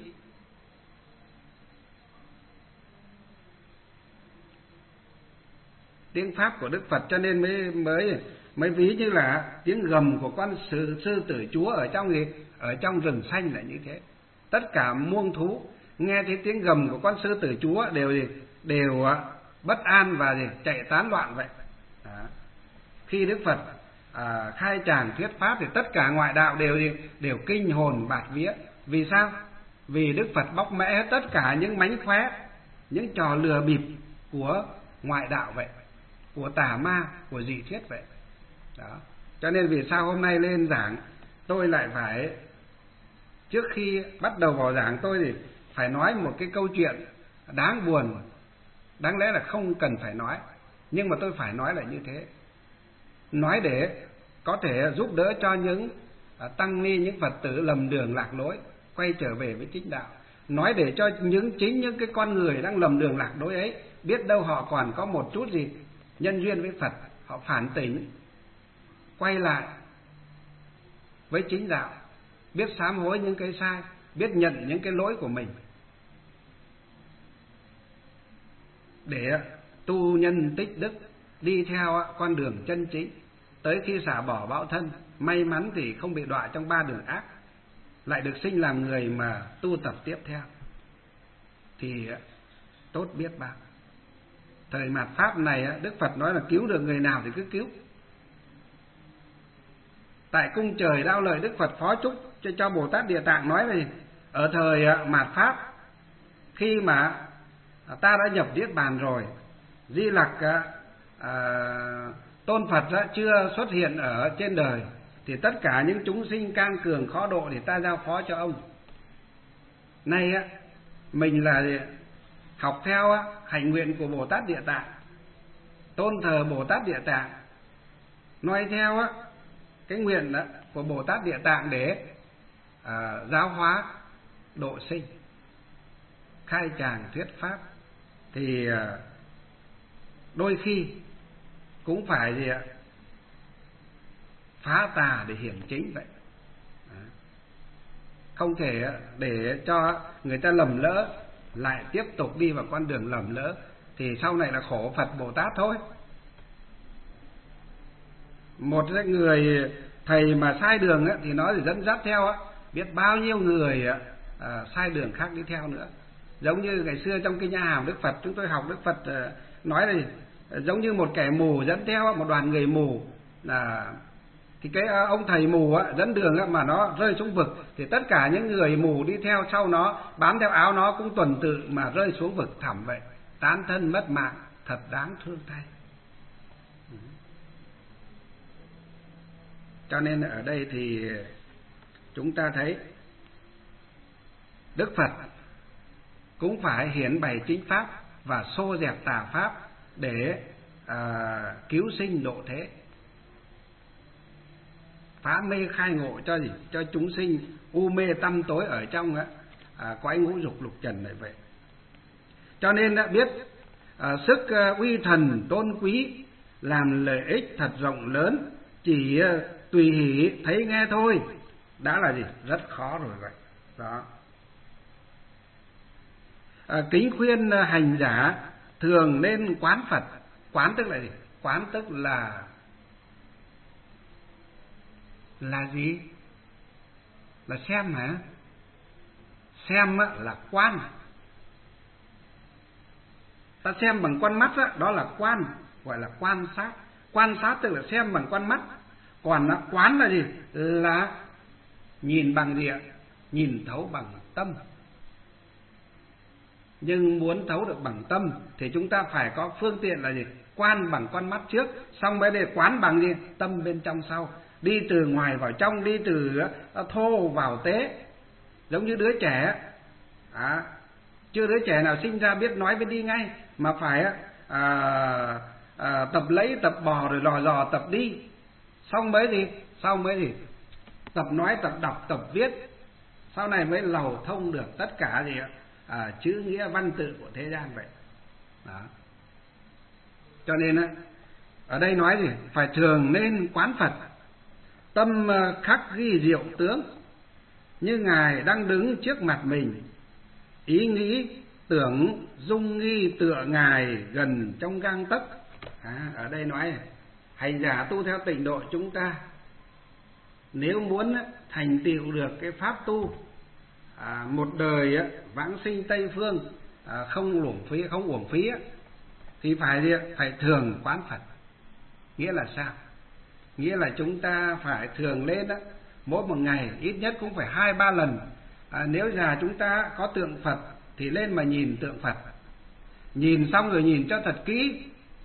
Tiếng pháp của Đức Phật cho nên mới mới mới ví như là tiếng gầm của con sư, sư tử chúa ở trong gì? Ở trong rừng xanh là như thế. Tất cả muông thú nghe thấy tiếng gầm của con sư tử chúa đều gì? Đều bất an và gì? Chạy tán loạn vậy. Đó. Khi Đức Phật à, khai tràng thuyết pháp thì tất cả ngoại đạo đều gì? Đều kinh hồn bạt vía. Vì sao? Vì Đức Phật bóc mẽ hết tất cả những mánh khóe, những trò lừa bịp của ngoại đạo vậy, của tà ma, của dị thuyết vậy. Đó. Cho nên vì sao hôm nay lên giảng tôi lại phải, trước khi bắt đầu vào giảng tôi thì phải nói một cái câu chuyện đáng buồn, đáng lẽ là không cần phải nói, nhưng mà tôi phải nói là như thế. Nói để có thể giúp đỡ cho những tăng ni, những Phật tử lầm đường lạc lối quay trở về với chính đạo. Nói để cho những chính những cái con người đang lầm đường lạc lối ấy, biết đâu họ còn có một chút gì nhân duyên với Phật, họ phản tỉnh, quay lại với chính đạo, biết sám hối những cái sai, biết nhận những cái lỗi của mình, để tu nhân tích đức, đi theo con đường chân chính, tới khi xả bỏ bạo thân, may mắn thì không bị đọa trong ba đường ác, lại được sinh làm người mà tu tập tiếp theo, thì tốt biết bao. Thời mạt Pháp này Đức Phật nói là cứu được người nào thì cứ cứu. Tại cung trời Đao Lợi, Đức Phật phó chúc cho, cho Bồ Tát Địa Tạng nói là ở thời mạt Pháp, khi mà ta đã nhập Niết Bàn rồi, Di Lặc à, Tôn Phật chưa xuất hiện ở trên đời, thì tất cả những chúng sinh can cường khó độ thì ta giao phó cho ông. Nay mình là học theo hạnh nguyện của Bồ Tát Địa Tạng, tôn thờ Bồ Tát Địa Tạng, nói theo cái nguyện đó của Bồ Tát Địa Tạng để à, giáo hóa độ sinh, khai tràng thuyết pháp, thì à, đôi khi cũng phải gì ạ, phá tà để hiển chính vậy. Không thể để cho người ta lầm lỡ lại tiếp tục đi vào con đường lầm lỡ, thì sau này là khổ Phật Bồ Tát thôi. Một người thầy mà sai đường thì nó thì dẫn dắt theo biết bao nhiêu người sai đường khác đi theo nữa. Giống như ngày xưa trong Kinh A Hàm Đức Phật, chúng tôi học Đức Phật nói là giống như một kẻ mù dẫn theo một đoàn người mù, là thì cái ông thầy mù á, dẫn đường á, mà nó rơi xuống vực thì tất cả những người mù đi theo sau nó, bám theo áo nó cũng tuần tự mà rơi xuống vực thẳm vậy, tán thân mất mạng, thật đáng thương thay. Cho nên ở đây thì chúng ta thấy Đức Phật cũng phải hiển bày chính pháp và xô dẹp tà pháp để à, cứu sinh độ thế, phá mê khai ngộ cho gì? Cho chúng sinh u mê tăm tối ở trong à, cõi ngũ dục lục trần này vậy. Cho nên đã biết à, sức à, uy thần tôn quý, làm lợi ích thật rộng lớn, chỉ à, tùy hỷ thấy nghe thôi đã là gì? Rất khó rồi vậy. Đó. À, kính khuyên hành giả thường nên quán Phật. Quán tức là gì? Quán tức là là gì? Là xem hả? Xem là quan. Ta xem bằng con mắt đó, đó là quan, gọi là quan sát. Quan sát tức là xem bằng con mắt. Còn quán là gì? Là nhìn bằng gì ạ? Nhìn thấu bằng tâm. Nhưng muốn thấu được bằng tâm thì chúng ta phải có phương tiện là gì? Quan bằng con mắt trước, xong mới để quán bằng gì? Tâm bên trong sau. Đi từ ngoài vào trong, đi từ thô vào tế. Giống như đứa trẻ à, chưa đứa trẻ nào sinh ra biết nói biết đi ngay, mà phải à, à, tập lấy, tập bò rồi lò dò tập đi. Xong mới gì? Xong mới gì? Tập nói, tập đọc, tập viết. Sau này mới lầu thông được tất cả gì à, chữ nghĩa văn tự của thế gian vậy. Đó. Cho nên á, ở đây nói gì? Phải thường nên quán Phật, tâm khắc ghi diệu tướng, như Ngài đang đứng trước mặt mình. Ý nghĩ tưởng dung nghi tựa Ngài gần trong gang tấc. À, ở đây nói hành giả tu theo tịnh độ chúng ta, nếu muốn thành tựu được cái pháp tu à, một đời vãng sinh Tây Phương à, không uổng phí, không uổng phí thì phải gì? Phải thường quán Phật. Nghĩa là sao? Nghĩa là chúng ta phải thường lên đó, mỗi một ngày ít nhất cũng phải hai ba lần. À, nếu là chúng ta có tượng Phật thì lên mà nhìn tượng Phật, nhìn xong rồi nhìn cho thật kỹ,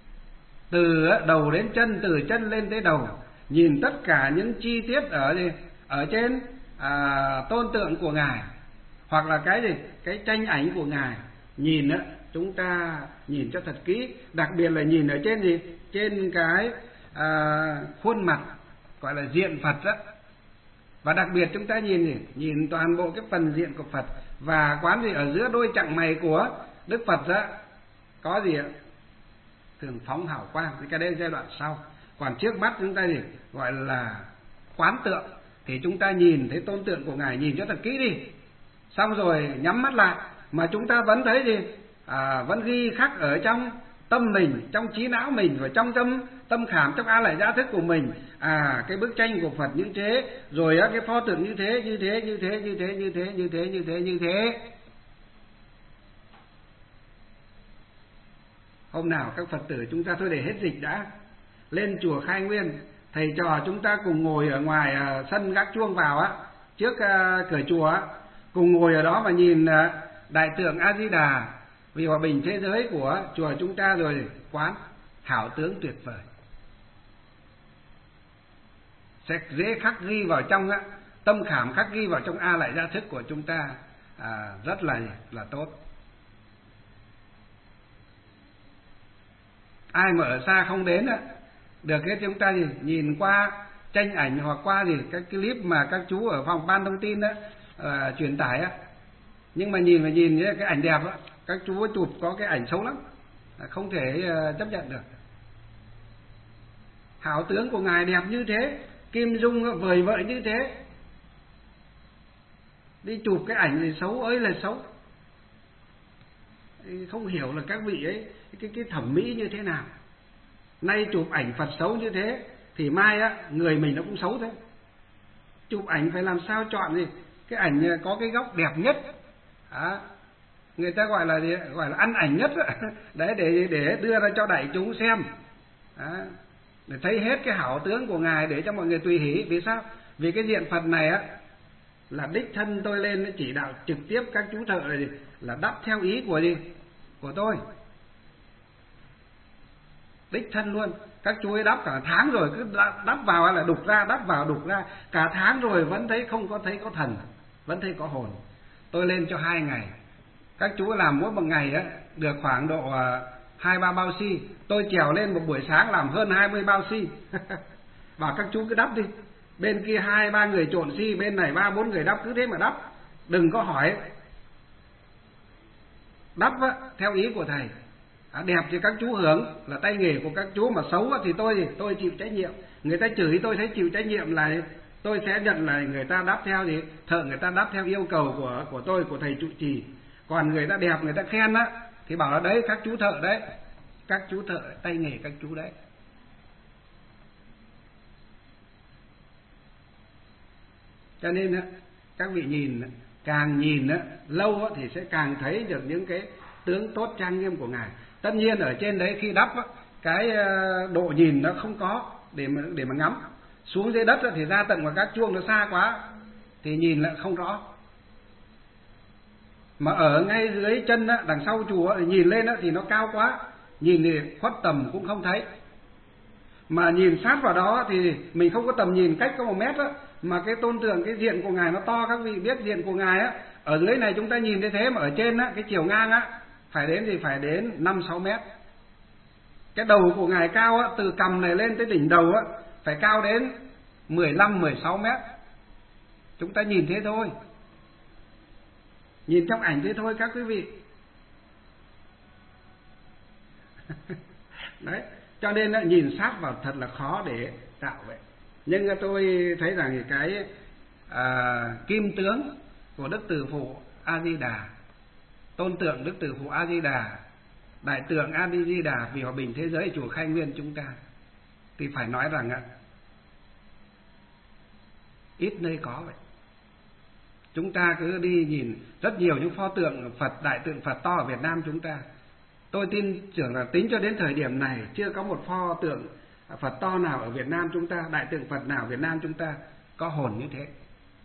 từ đầu đến chân, từ chân lên tới đầu, nhìn tất cả những chi tiết ở gì? Ở trên à, tôn tượng của Ngài, hoặc là cái gì? Cái tranh ảnh của Ngài. Nhìn á, chúng ta nhìn cho thật kỹ, đặc biệt là nhìn ở trên gì? Trên cái à, khuôn mặt gọi là diện Phật đó. Và đặc biệt chúng ta nhìn gì? Nhìn toàn bộ cái phần diện của Phật, và quán gì? Ở giữa đôi chặng mày của Đức Phật đó có gì ạ? Thường phóng hào quang. Cái đây giai đoạn sau. Còn trước mắt chúng ta gì? Gọi là quán tượng. Thì chúng ta nhìn thấy tôn tượng của Ngài, nhìn cho thật kỹ đi. Xong rồi nhắm mắt lại, mà chúng ta vẫn thấy gì? À, vẫn ghi khắc ở trong tâm mình, trong trí não mình, và trong tâm tâm khảm, trong a lại gia thức của mình. À, cái bức tranh của Phật như thế, rồi cái pho tượng như thế, như thế, như thế, như thế, như thế, như thế, như thế, như thế. Hôm nào các Phật tử chúng ta thôi để hết dịch đã, lên chùa Khai Nguyên, thầy trò chúng ta cùng ngồi ở ngoài sân gác chuông vào á, trước cửa chùa á, cùng ngồi ở đó mà nhìn đại tượng A Di Đà vì hòa bình thế giới của chùa chúng ta, rồi quán hảo tướng tuyệt vời, sẽ dễ khắc ghi vào trong á, tâm khảm khắc ghi vào trong a lại gia thức của chúng ta à, rất là là tốt. Ai mà ở xa không đến á, được hết chúng ta gì nhìn qua tranh ảnh hoặc qua gì các clip mà các chú ở phòng ban thông tin đó à, truyền tải á, nhưng mà nhìn mà nhìn cái ảnh đẹp á, các chú chụp có cái ảnh xấu lắm, không thể chấp nhận được. Hảo tướng của Ngài đẹp như thế, kim dung vời vợi như thế, đi chụp cái ảnh gì xấu ấy là xấu. Không hiểu là các vị ấy cái cái thẩm mỹ như thế nào. Nay chụp ảnh Phật xấu như thế thì mai á người mình nó cũng xấu thế. Chụp ảnh phải làm sao chọn gì cái ảnh có cái góc đẹp nhất. Đó. Người ta gọi là gì? Gọi là ăn ảnh nhất đấy, để để đưa ra cho đại chúng xem. Đó. Để thấy hết cái hảo tướng của Ngài, để cho mọi người tùy hỷ. Vì sao? Vì cái diện Phật này á là đích thân tôi lên chỉ đạo trực tiếp các chú thợ là gì? Là đắp theo ý của gì? Của tôi. Đích thân luôn. Các chú ấy đắp cả tháng rồi, cứ đắp vào là đục ra, đắp vào đục ra, cả tháng rồi vẫn thấy không có thấy có thần, vẫn thấy có hồn. Tôi lên cho hai ngày. Các chú làm mỗi một ngày á được khoảng độ hai ba bao xi. Tôi trèo lên một buổi sáng làm hơn hai mươi bao xi. Bảo các chú cứ đắp đi. Bên kia hai ba người trộn xi, bên này ba bốn người đắp, cứ thế mà đắp. Đừng có hỏi. Đắp á, theo ý của thầy. À, đẹp thì các chú hưởng là tay nghề của các chú, mà xấu thì tôi tôi chịu trách nhiệm. Người ta chửi tôi thấy chịu trách nhiệm là tôi sẽ nhận là người ta đắp theo gì, thợ người ta đắp theo yêu cầu của của tôi, của thầy trụ trì. Còn người ta đẹp người ta khen á thì bảo là đấy các chú thợ đấy, các chú thợ tay nghề các chú đấy. Cho nên á các vị nhìn, càng nhìn á lâu á thì sẽ càng thấy được những cái tướng tốt trang nghiêm của Ngài. Tất nhiên ở trên đấy khi đắp á, cái độ nhìn nó không có để mà để mà ngắm. Xuống dưới đất á, thì ra tận vào các chuông nó xa quá thì nhìn lại không rõ. Mà ở ngay dưới chân á, đằng sau chùa á, nhìn lên á, thì nó cao quá nhìn thì khuất tầm cũng không thấy. Mà nhìn sát vào đó thì mình không có tầm nhìn cách có một mét á, mà cái tôn tượng, cái diện của Ngài nó to, các vị biết diện của Ngài á, ở dưới này chúng ta nhìn thấy thế, mà ở trên á, cái chiều ngang á, phải đến thì phải đến năm sáu mét. Cái đầu của Ngài cao á, từ cằm này lên tới đỉnh đầu á, phải cao đến mười lăm mười sáu mét. Chúng ta nhìn thế thôi, nhìn trong ảnh thế thôi các quý vị. Đấy, cho nên là nhìn sát vào thật là khó để tạo vậy. Nhưng tôi thấy rằng cái à, kim tướng của Đức Từ Phụ A Di Đà, tôn tượng Đức Từ Phụ A Di Đà, đại tượng A Di Đà vì hòa bình thế giới chùa Khai Nguyên chúng ta, thì phải nói rằng ạ, ít nơi có vậy. Chúng ta cứ đi nhìn rất nhiều những pho tượng Phật, đại tượng Phật to ở Việt Nam chúng ta. Tôi tin tưởng là tính cho đến thời điểm này chưa có một pho tượng Phật to nào ở Việt Nam chúng ta, đại tượng Phật nào ở Việt Nam chúng ta có hồn như thế.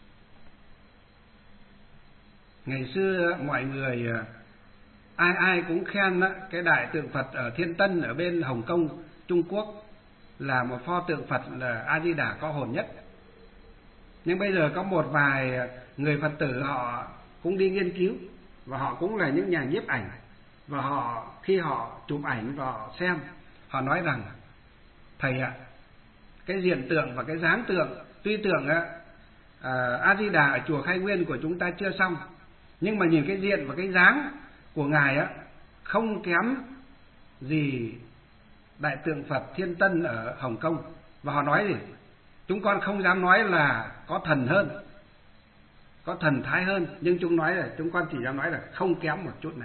Ngày xưa mọi người ai ai cũng khen đó, cái đại tượng Phật ở Thiên Tân ở bên Hồng Kông, Trung Quốc là một pho tượng Phật là A Di Đà có hồn nhất. Nhưng bây giờ có một vài người Phật tử họ cũng đi nghiên cứu, và họ cũng là những nhà nhiếp ảnh, và họ khi họ chụp ảnh và họ xem, họ nói rằng thầy ạ, cái diện tượng và cái dáng tượng, tuy tượng á, A Di Đà ở chùa Khai Nguyên của chúng ta chưa xong, nhưng mà nhìn cái diện và cái dáng của Ngài á, không kém gì đại tượng Phật Thiên Tân ở Hồng Kông. Và họ nói gì? Chúng con không dám nói là có thần hơn, có thần thái hơn, nhưng chúng nói là chúng con chỉ dám nói là không kém một chút nào.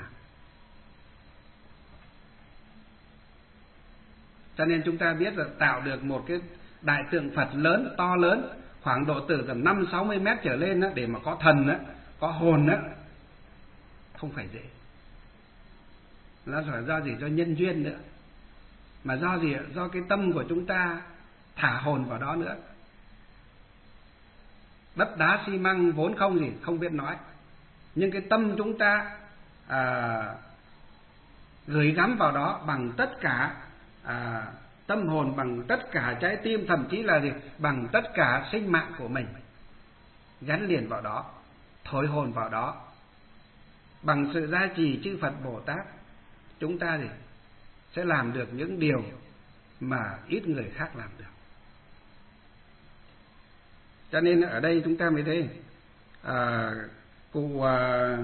Cho nên chúng ta biết là tạo được một cái đại tượng Phật lớn, to lớn, khoảng độ từ tầm năm sáu mươi mét trở lên đó, để mà có thần đó, có hồn đó, không phải dễ. Nó phải do gì? Do nhân duyên nữa. Mà do gì? Do cái tâm của chúng ta thả hồn vào đó nữa. Đất đá xi măng vốn không gì, không biết nói. Nhưng cái tâm chúng ta à, gửi gắm vào đó bằng tất cả à, tâm hồn, bằng tất cả trái tim, thậm chí là gì? Bằng tất cả sinh mạng của mình, gắn liền vào đó, thổi hồn vào đó. Bằng sự gia trì chư Phật Bồ Tát, chúng ta gì? Sẽ làm được những điều mà ít người khác làm được. Cho nên ở đây chúng ta mới thấy à, cụ à,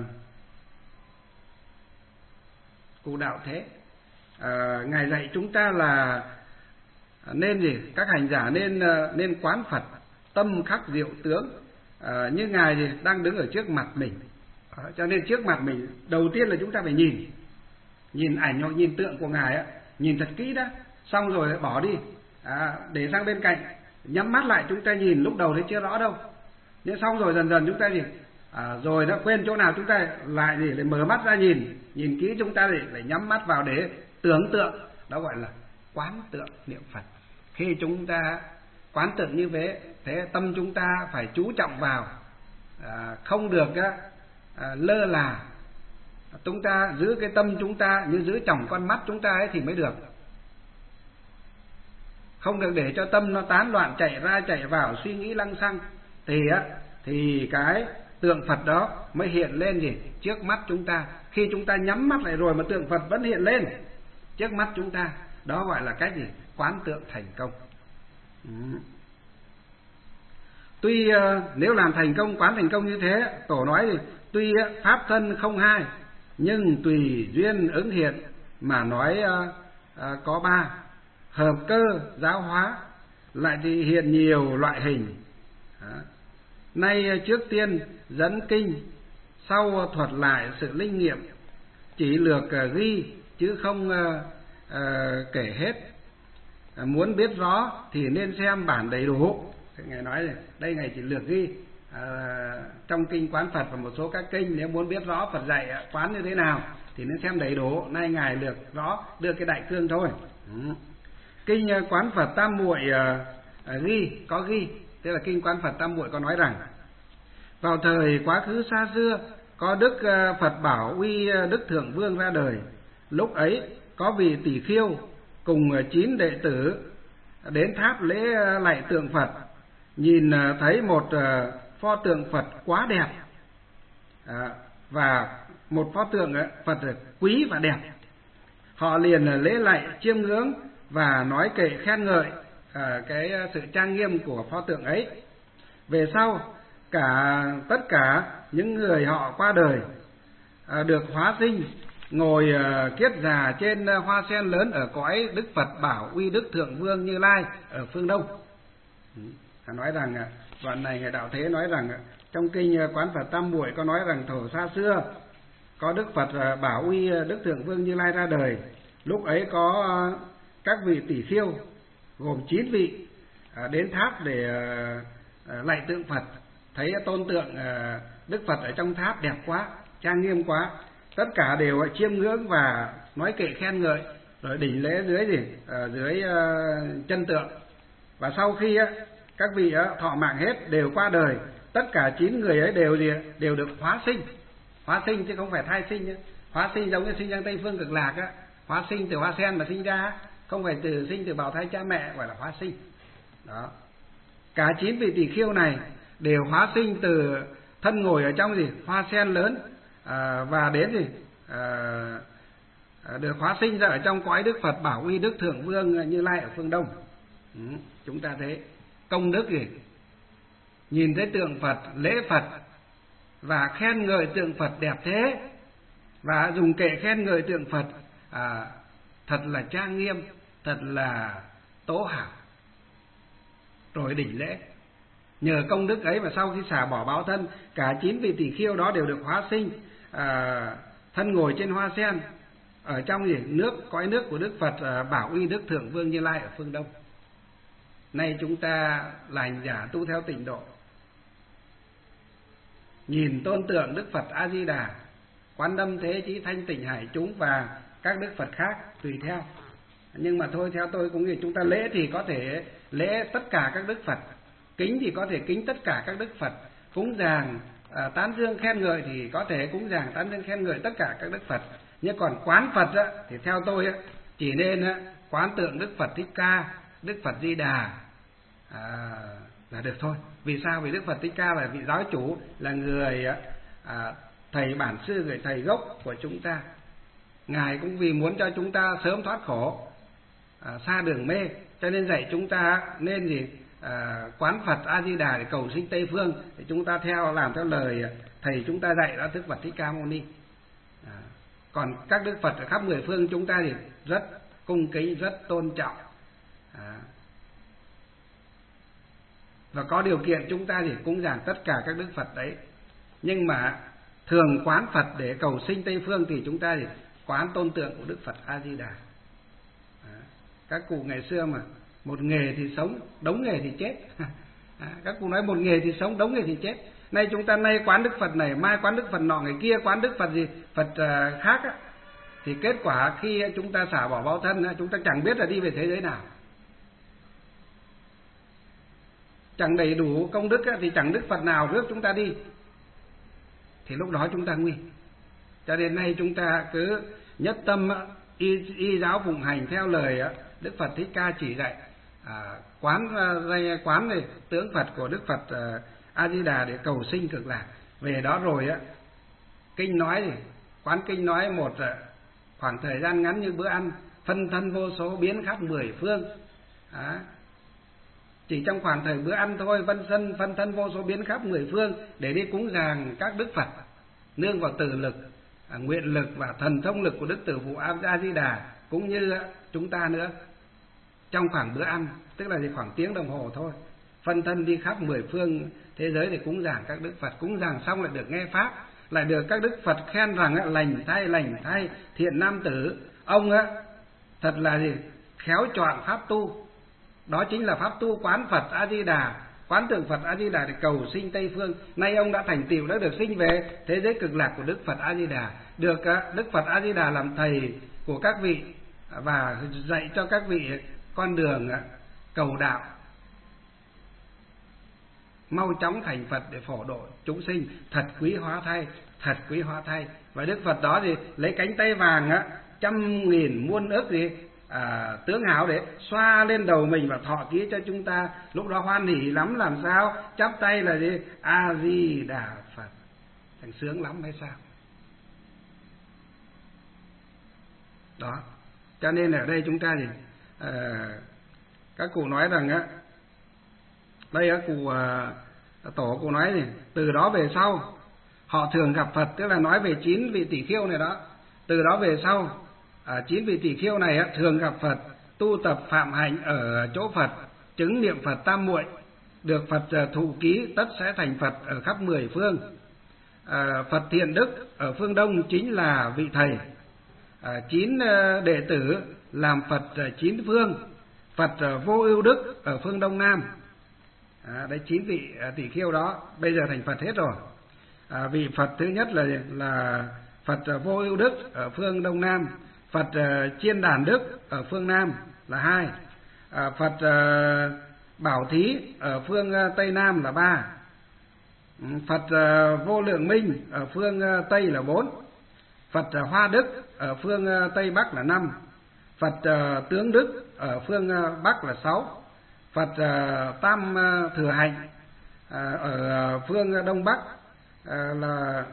cụ Đạo Thế à, Ngài dạy chúng ta là nên gì? Các hành giả nên nên quán Phật tâm khắc diệu tướng, à, như Ngài thì đang đứng ở trước mặt mình. À, cho nên trước mặt mình đầu tiên là chúng ta phải nhìn nhìn ảnh hoặc nhìn tượng của Ngài á, nhìn thật kỹ đã, xong rồi bỏ đi, à, để sang bên cạnh, nhắm mắt lại chúng ta nhìn. Lúc đầu thì chưa rõ đâu, nhưng xong rồi dần dần chúng ta gì à, rồi đã quên chỗ nào chúng ta lại gì lại mở mắt ra nhìn nhìn kỹ, chúng ta thì lại nhắm mắt vào để tưởng tượng. Đó gọi là quán tượng niệm Phật. Khi chúng ta quán tượng như thế, thế tâm chúng ta phải chú trọng vào, à, không được á, à, lơ là. Chúng ta giữ cái tâm chúng ta như giữ tròng con mắt chúng ta ấy thì mới được. Không được để cho tâm nó tán loạn, chạy ra chạy vào, suy nghĩ lăng xăng, thì á thì cái tượng Phật đó mới hiện lên gì trước mắt chúng ta. Khi chúng ta nhắm mắt lại rồi mà tượng Phật vẫn hiện lên trước mắt chúng ta, đó gọi là cách gì? Quán tượng thành công. Ừ. Tuy uh, nếu làm thành công, quán thành công như thế, Tổ nói thì tuy uh, pháp thân không hai, nhưng tùy duyên ứng hiện, mà nói uh, uh, có ba: hợp cơ giáo hóa, lại thì hiện nhiều loại hình. Đó. Nay trước tiên dẫn kinh, sau thuật lại sự linh nghiệm, chỉ lược uh, ghi chứ không uh, uh, kể hết. uh, Muốn biết rõ thì nên xem bản đầy đủ. Ngài nói này, đây Ngài chỉ lược ghi à, trong kinh Quán Phật và một số các kinh. Nếu muốn biết rõ Phật dạy quán như thế nào thì nên xem đầy đủ. Nay Ngài lược rõ đưa cái đại cương thôi. Ừ. Kinh Quán Phật Tam Muội à, à, ghi có ghi, tức là kinh Quán Phật Tam Muội có nói rằng: vào thời quá khứ xa xưa, có Đức Phật Bảo Uy Đức Thượng Vương ra đời. Lúc ấy có vị tỷ khiêu cùng chín đệ tử đến tháp lễ lạy tượng Phật, nhìn thấy một pho tượng Phật quá đẹp, và một pho tượng Phật quý và đẹp. Họ liền lễ lạy chiêm ngưỡng và nói kệ khen ngợi cái sự trang nghiêm của pho tượng ấy. Về sau, cả tất cả những người họ qua đời được hóa sinh, ngồi kiết già trên hoa sen lớn ở cõi Đức Phật Bảo Uy Đức Thượng Vương Như Lai ở phương Đông. Nói rằng đoạn này Ngài Đạo Thế nói rằng trong kinh Quán Phật Tam Muội có nói rằng thổ xa xưa có Đức Phật Bảo Uy Đức Thượng Vương Như Lai ra đời. Lúc ấy có các vị tỷ khiêu gồm chín vị đến tháp để lạy tượng Phật, thấy tôn tượng Đức Phật ở trong tháp đẹp quá, trang nghiêm quá, tất cả đều chiêm ngưỡng và nói kệ khen ngợi, rồi đỉnh lễ dưới gì ở dưới chân tượng. Và sau khi các vị thọ mạng hết đều qua đời, tất cả chín người ấy đều đều được hóa sinh, hóa sinh chứ không phải thai sinh. Hóa sinh giống như sinh sang Tây Phương Cực Lạc á, hóa sinh từ hoa sen mà sinh ra, không phải từ sinh từ bào thai cha mẹ, gọi là hóa sinh. Đó. Cả chín vị tỷ khiêu này đều hóa sinh từ thân ngồi ở trong gì hoa sen lớn, à, và đến gì à, được hóa sinh ra ở trong cõi Đức Phật Bảo Uy Đức Thượng Vương Như Lai ở phương Đông. Ừ, chúng ta thấy công đức gì, nhìn thấy tượng Phật, lễ Phật và khen ngợi tượng Phật đẹp thế, và dùng kệ khen ngợi tượng Phật à, thật là trang nghiêm, thật là tố hảo, rồi đỉnh lễ. Nhờ công đức ấy mà sau khi xả bỏ báo thân, cả chín vị tỷ khiêu đó đều được hóa sinh, à, thân ngồi trên hoa sen ở trong gì nước cõi nước của Đức Phật à, Bảo Uy Đức Thượng Vương Như Lai ở phương Đông. Nay chúng ta là hành giả tu theo tịnh độ, nhìn tôn tượng Đức Phật A Di Đà, Quán Âm Thế Chí Thanh Tịnh Hải chúng và các Đức Phật khác tùy theo. Nhưng mà thôi, theo tôi cũng như chúng ta lễ thì có thể lễ tất cả các Đức Phật, kính thì có thể kính tất cả các Đức Phật, cúng dường à, tán dương khen ngợi thì có thể cúng dường tán dương khen ngợi tất cả các Đức Phật. Nhưng còn quán Phật á, thì theo tôi á, chỉ nên á, quán tượng Đức Phật Thích Ca, Đức Phật Di Đà à, là được thôi. Vì sao? Vì Đức Phật Thích Ca là vị giáo chủ, là người à, thầy bản sư, người thầy gốc của chúng ta. Ngài cũng vì muốn cho chúng ta sớm thoát khổ, à, xa đường mê, cho nên dạy chúng ta nên gì à, quán Phật A Di Đà để cầu sinh Tây Phương, thì chúng ta theo làm theo lời thầy chúng ta dạy đó, Đức Phật Thích Ca Mâu Ni. À, còn các Đức Phật ở khắp mười phương chúng ta thì rất cung kính, rất tôn trọng, à, và có điều kiện chúng ta thì cúng dường tất cả các Đức Phật đấy. Nhưng mà thường quán Phật để cầu sinh Tây Phương thì chúng ta thì quán tôn tượng của Đức Phật A Di Đà. À, các cụ ngày xưa mà một nghề thì sống, đống nghề thì chết. À, các cụ nói một nghề thì sống, đống nghề thì chết. Nay chúng ta nay quán Đức Phật này, mai quán Đức Phật nọ, ngày kia quán Đức Phật gì Phật uh, khác á, thì kết quả khi chúng ta xả bỏ báo thân, chúng ta chẳng biết là đi về thế giới nào, chẳng đầy đủ công đức á, thì chẳng Đức Phật nào rước chúng ta đi, thì lúc đó chúng ta nguy. Cho đến nay chúng ta cứ nhất tâm y, y giáo phụng hành theo lời Đức Phật Thích Ca chỉ dạy, à, quán quán này tướng Phật của Đức Phật A Di Đà để cầu sinh cực lạc. Về đó rồi á, kinh nói gì quán kinh nói một khoảng thời gian ngắn như bữa ăn, phân thân vô số biến khắp mười phương. À, chỉ trong khoảng thời bữa ăn thôi, phân thân phân thân vô số biến khắp mười phương để đi cúng dường các Đức Phật, nương vào từ lực, à, nguyện lực và thần thông lực của Đức Tử Phụ A Di Đà, cũng như chúng ta nữa. Trong khoảng bữa ăn, tức là khoảng tiếng đồng hồ thôi, phân thân đi khắp mười phương thế giới để cúng dường các Đức Phật. Cúng dường xong lại được nghe pháp, lại được các Đức Phật khen rằng lành thay lành thay thiện nam tử, ông á thật là gì khéo chọn pháp tu. Đó chính là pháp tu quán Phật A Di Đà, quán tượng Phật A Di Đà để cầu sinh Tây Phương. Nay ông đã thành tựu, đã được sinh về thế giới cực lạc của Đức Phật A Di Đà, được Đức Phật A Di Đà làm thầy của các vị và dạy cho các vị con đường cầu đạo, mau chóng thành Phật để phổ độ chúng sinh. Thật quý hóa thay, thật quý hóa thay. Và Đức Phật đó thì lấy cánh tay vàng á, trăm nghìn muôn ức gì à, tướng hảo để xoa lên đầu mình và thọ ký cho chúng ta, lúc đó hoan hỉ lắm. Làm sao? Chắp tay là gì? A Di Đà Phật, thành sướng lắm hay sao? Đó, cho nên ở đây chúng ta thì à, các cụ nói rằng á, đây các cụ à, tổ cụ nói gì, từ đó về sau họ thường gặp Phật, tức là nói về chín vị tỷ khiêu này đó. Từ đó về sau à, chín vị tỷ khiêu này á, thường gặp Phật, tu tập phạm hạnh ở chỗ Phật, chứng niệm Phật tam muội, được Phật thụ ký, tất sẽ thành Phật ở khắp mười phương. À, Phật Thiện Đức ở phương Đông chính là vị thầy. À, chín đệ tử làm Phật chín phương. Phật Vô Ưu Đức ở phương Đông Nam. À, đấy chín vị tỷ khiêu đó bây giờ thành Phật hết rồi. À, vị Phật thứ nhất là là Phật Vô Ưu Đức ở phương Đông Nam, Phật Chiên Đàn Đức ở phương Nam là hai, à, Phật Bảo Thí ở phương Tây Nam là ba, Phật Vô Lượng Minh ở phương Tây là bốn, Phật Hoa Đức ở phương Tây Bắc là năm, Phật Tướng Đức ở phương Bắc là sáu, Phật Tam Thừa Hạnh ở phương Đông Bắc là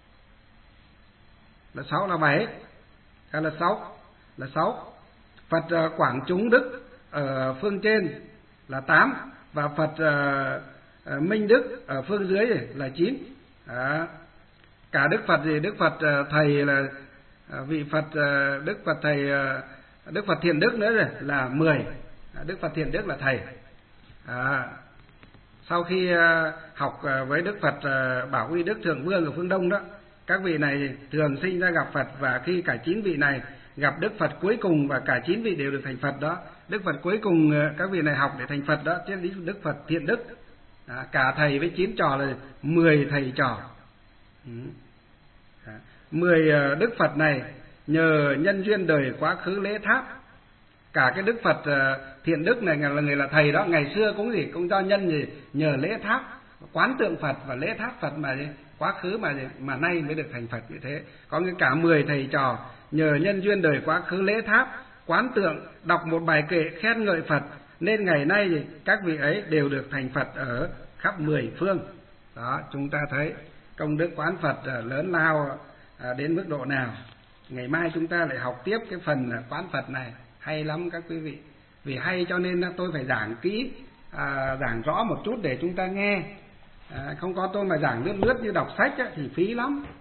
là sáu là bảy, hay là sáu là sáu, Phật Quảng Chúng Đức ở phương trên là tám, và Phật Minh Đức ở phương dưới là chín. Đó. Cả Đức Phật gì? Đức Phật thầy là vị Phật Đức Phật thầy Đức Phật Thiện Đức nữa rồi là mười. Đức Phật Thiện Đức là thầy. À, sau khi học với Đức Phật Bảo Uy Đức Thượng Vương ở phương Đông đó, các vị này thường sinh ra gặp Phật, và khi cả chín vị này gặp Đức Phật cuối cùng và cả chín vị đều được thành Phật đó, Đức Phật cuối cùng các vị này học để thành Phật đó, chứ Đức Phật Thiện Đức. À, cả thầy với chín trò là mười thầy trò. Ừ. À, mười Đức Phật này nhờ nhân duyên đời quá khứ lễ tháp. Cả cái Đức Phật Thiện Đức này là người là thầy đó, ngày xưa cũng gì cũng cho nhân gì nhờ lễ tháp, quán tượng Phật và lễ tháp Phật mà gì, quá khứ mà gì, mà nay mới được thành Phật như thế. Có cái cả mười thầy trò nhờ nhân duyên đời quá khứ lễ tháp, quán tượng, đọc một bài kệ khen ngợi Phật, nên ngày nay gì, các vị ấy đều được thành Phật ở khắp mười phương. Đó, chúng ta thấy công đức quán Phật lớn lao đến mức độ nào. Ngày mai chúng ta lại học tiếp cái phần quán Phật này, hay lắm các quý vị. Vì hay cho nên tôi phải giảng kỹ, à, giảng rõ một chút để chúng ta nghe. À, không có tôi mà giảng lướt lướt như đọc sách á, thì phí lắm.